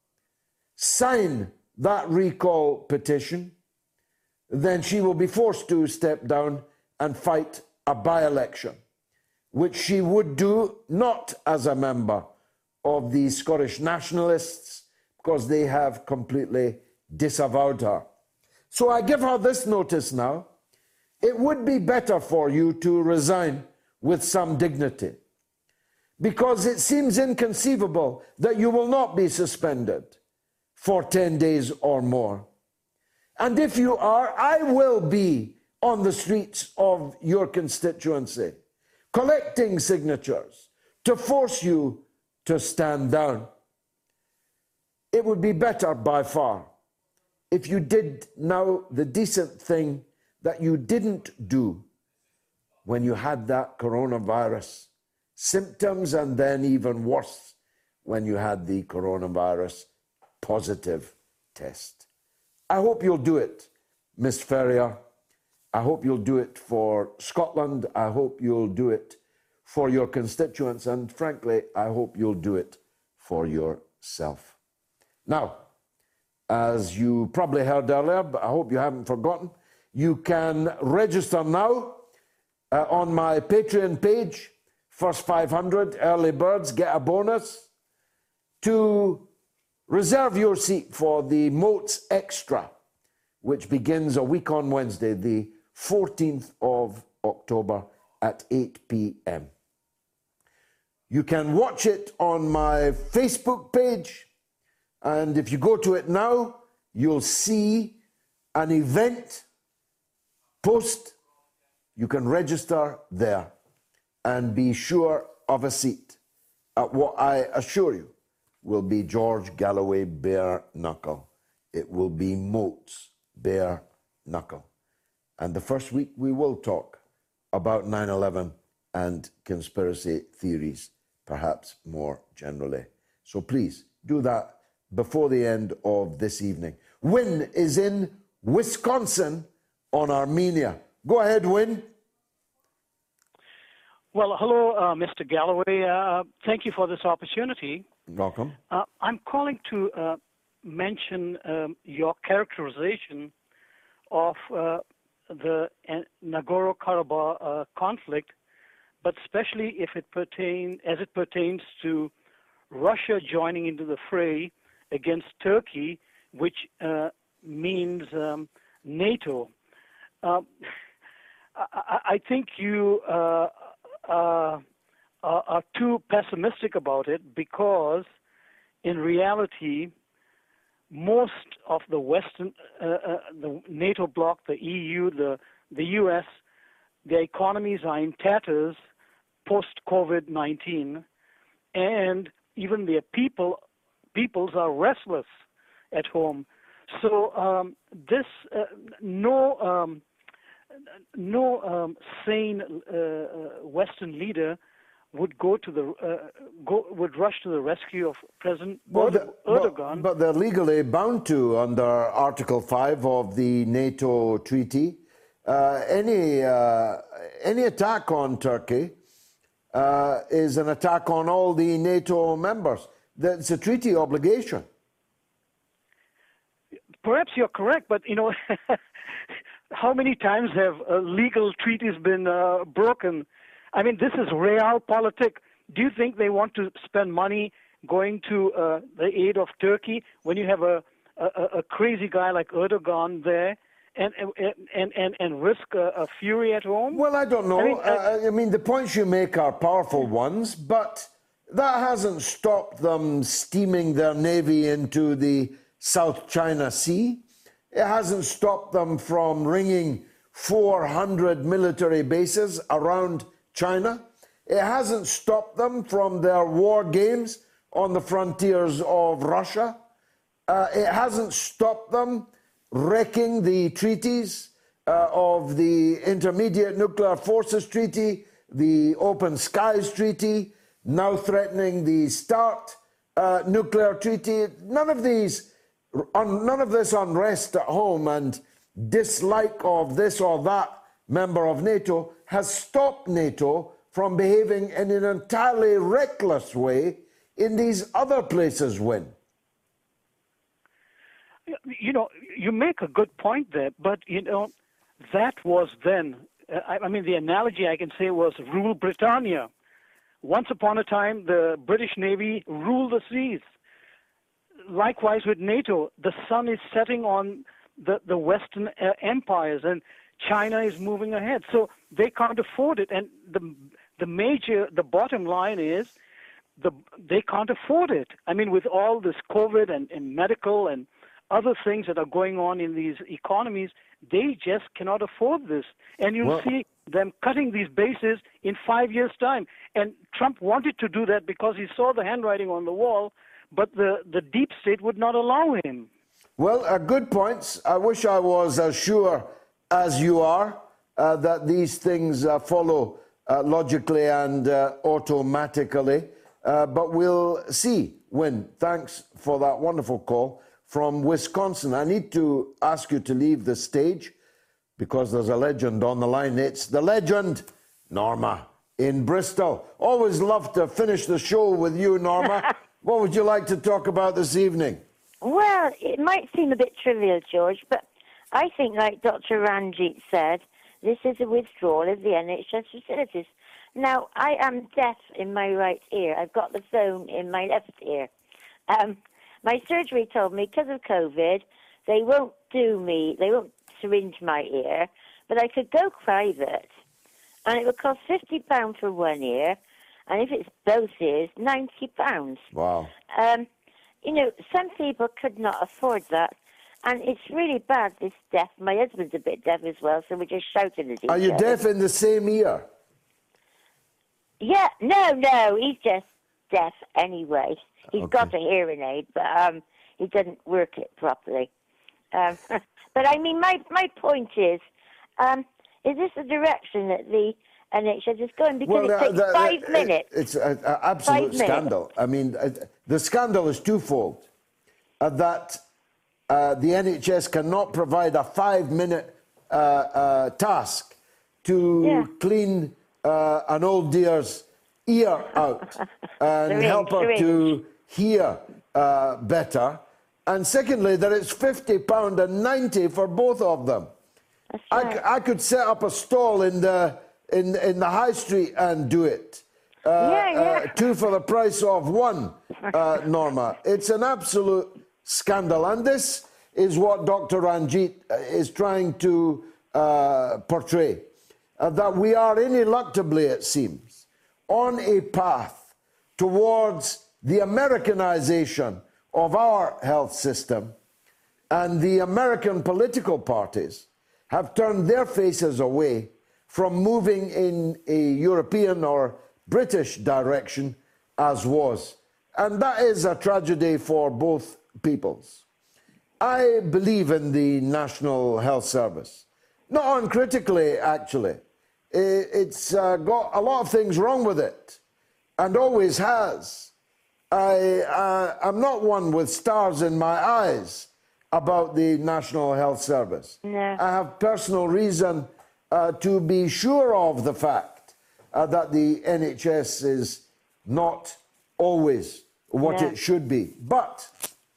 sign that recall petition, then she will be forced to step down and fight a by-election, which she would do not as a member of the Scottish Nationalists, because they have completely disavowed her. So I give her this notice now. It would be better for you to resign with some dignity, because it seems inconceivable that you will not be suspended for ten days or more. And if you are, I will be on the streets of your constituency, collecting signatures to force you to stand down. It would be better by far if you did now the decent thing that you didn't do when you had that coronavirus symptoms, and then even worse when you had the coronavirus positive test. I hope you'll do it, Miss Ferrier. I hope you'll do it for Scotland. I hope you'll do it for your constituents. And frankly, I hope you'll do it for yourself. Now, as you probably heard earlier, but I hope you haven't forgotten, you can register now uh, on my Patreon page. First five hundred early birds get a bonus to reserve your seat for the Moats Extra, which begins a week on Wednesday, the fourteenth of October at eight p m You can watch it on my Facebook page, and if you go to it now, you'll see an event post. You can register there and be sure of a seat at what I assure you will be George Galloway bare knuckle. It will be Moats bare knuckle. And the first week we will talk about nine eleven and conspiracy theories, perhaps more generally. So please do that before the end of this evening. Wynne is in Wisconsin on Armenia. Go ahead, Wynne. Well, hello, uh, Mister Galloway. Uh, thank you for this opportunity. Welcome. Uh, I'm calling to uh, mention um, your characterization of uh, the uh, Nagorno-Karabakh uh, conflict, but especially if it pertain, as it pertains to Russia joining into the fray against Turkey, which uh, means um, NATO. Uh, I, I think you uh, uh, are too pessimistic about it, because in reality, most of the Western, uh, uh, the NATO bloc, the E U, the the U S, their economies are in tatters post COVID nineteen, and even their people peoples are restless at home. So um, this uh, no um, no um, sane uh, Western leader would go to the uh, go would rush to the rescue of President well, Erdogan. But, but they're legally bound to under Article Five of the NATO treaty. Uh, any uh, any attack on Turkey uh, is an attack on all the NATO members. That's a treaty obligation. Perhaps you're correct, but you know, how many times have uh, legal treaties been uh, broken? I mean, this is realpolitik. Do you think they want to spend money going to uh, the aid of Turkey when you have a, a, a crazy guy like Erdogan there and and, and, and, and risk a, a fury at home? Well, I don't know. I mean, uh, uh, I mean, the points you make are powerful ones, but that hasn't stopped them steaming their navy into the South China Sea. It hasn't stopped them from ringing four hundred military bases around China. It hasn't stopped them from their war games on the frontiers of Russia. Uh, it hasn't stopped them wrecking the treaties uh, of the Intermediate Nuclear Forces Treaty, the Open Skies Treaty, now threatening the START uh, nuclear treaty. None of these, none of this unrest at home and dislike of this or that member of NATO has stopped NATO from behaving in an entirely reckless way in these other places, Win. You know, you make a good point there, but, you know, that was then, uh, I, I mean, the analogy I can say was rule Britannia. Once upon a time, the British Navy ruled the seas. Likewise with NATO, the sun is setting on the, the Western uh, empires, and China is moving ahead. So they can't afford it. And the, the major, the bottom line is the, they can't afford it. I mean, with all this COVID and, and medical and other things that are going on in these economies, they just cannot afford this. And you'll well, see them cutting these bases in five years' time. And Trump wanted to do that because he saw the handwriting on the wall, but the, the deep state would not allow him. Well, uh, good points. I wish I was as sure as you are uh, that these things uh, follow uh, logically and uh, automatically. Uh, but we'll see. Win. Thanks for that wonderful call from Wisconsin. I need to ask you to leave the stage because there's a legend on the line. It's the legend, Norma, in Bristol. Always love to finish the show with you, Norma. What would you like to talk about this evening? Well, it might seem a bit trivial, George, but I think, like Doctor Ranjit said, this is a withdrawal of the N H S facilities. Now, I am deaf in my right ear. I've got the phone in my left ear. Um, my surgery told me because of COVID, they won't do me, they won't syringe my ear, but I could go private, and it would cost fifty pounds for one ear, and if it's both ears, ninety pounds. Wow. Um, you know, some people could not afford that, and it's really bad, this deaf. My husband's a bit deaf as well, so we're just shouting at each other. Are you deaf in the same ear? Yeah, no, no, he's just deaf anyway. He's Okay. got a hearing aid, but um, he doesn't work it properly. Um, but I mean, my, my point is, um, is this the direction that the N H S is going? Because it takes uh, five uh, minutes. It's an absolute Five scandal. I mean, uh, the scandal is twofold. Uh, that uh, the N H S cannot provide a five-minute uh, uh, task to Yeah. clean uh, an old dear's ear out and Syringe, help her syringe. to hear uh, better. And secondly, that it's fifty pounds and ninety for both of them. I, c- I could set up a stall in the in in the high street and do it. Uh, Yeah, yeah. Uh, two for the price of one, uh, Norma. It's an absolute scandal, and this is what Doctor Ranjit is trying to uh, portray: uh, that we are ineluctably, it seems, on a path towards the Americanization of our health system, and the American political parties have turned their faces away from moving in a European or British direction as was. And that is a tragedy for both peoples. I believe in the National Health Service. Not uncritically, actually. I- It's uh, got a lot of things wrong with it, and always has. I, uh, I'm not one with stars in my eyes about the National Health Service. No. I have personal reason uh, to be sure of the fact uh, that the N H S is not always what No. it should be. But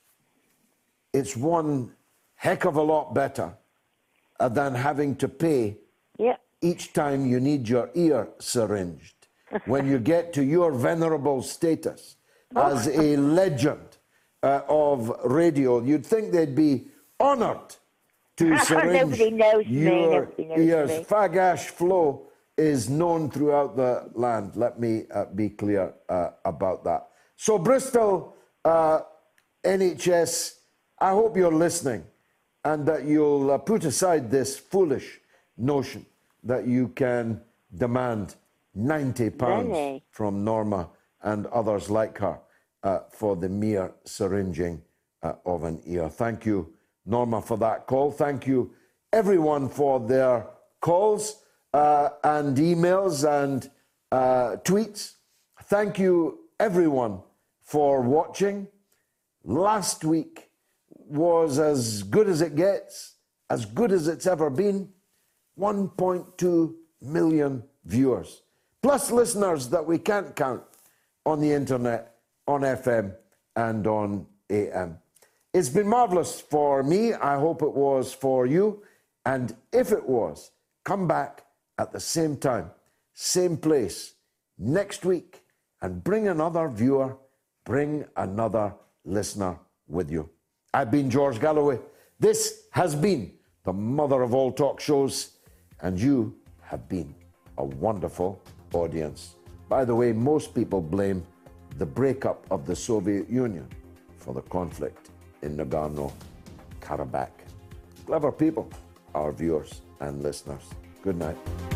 it's one heck of a lot better uh, than having to pay Yep. each time you need your ear syringed. When you get to your venerable status, as a legend uh, of radio. You'd think they'd be honoured to syringe Nobody knows me. your Nobody knows ears. me. Fagash Flow is known throughout the land. Let me uh, be clear uh, about that. So Bristol uh, N H S, I hope you're listening and that you'll uh, put aside this foolish notion that you can demand ninety pounds Really? from Norma and others like her uh, for the mere syringing uh, of an ear. Thank you, Norma, for that call. Thank you, everyone, for their calls uh, and emails and uh, tweets. Thank you, everyone, for watching. Last week was as good as it gets, as good as it's ever been. one point two million viewers, plus listeners that we can't count on the internet, on F M and on A M. It's been marvellous for me. I hope it was for you. And if it was, come back at the same time, same place, next week, and bring another viewer, bring another listener with you. I've been George Galloway. This has been the mother of all talk shows, and you have been a wonderful audience. By the way, most people blame the breakup of the Soviet Union for the conflict in Nagorno-Karabakh. Clever people, our viewers and listeners. Good night.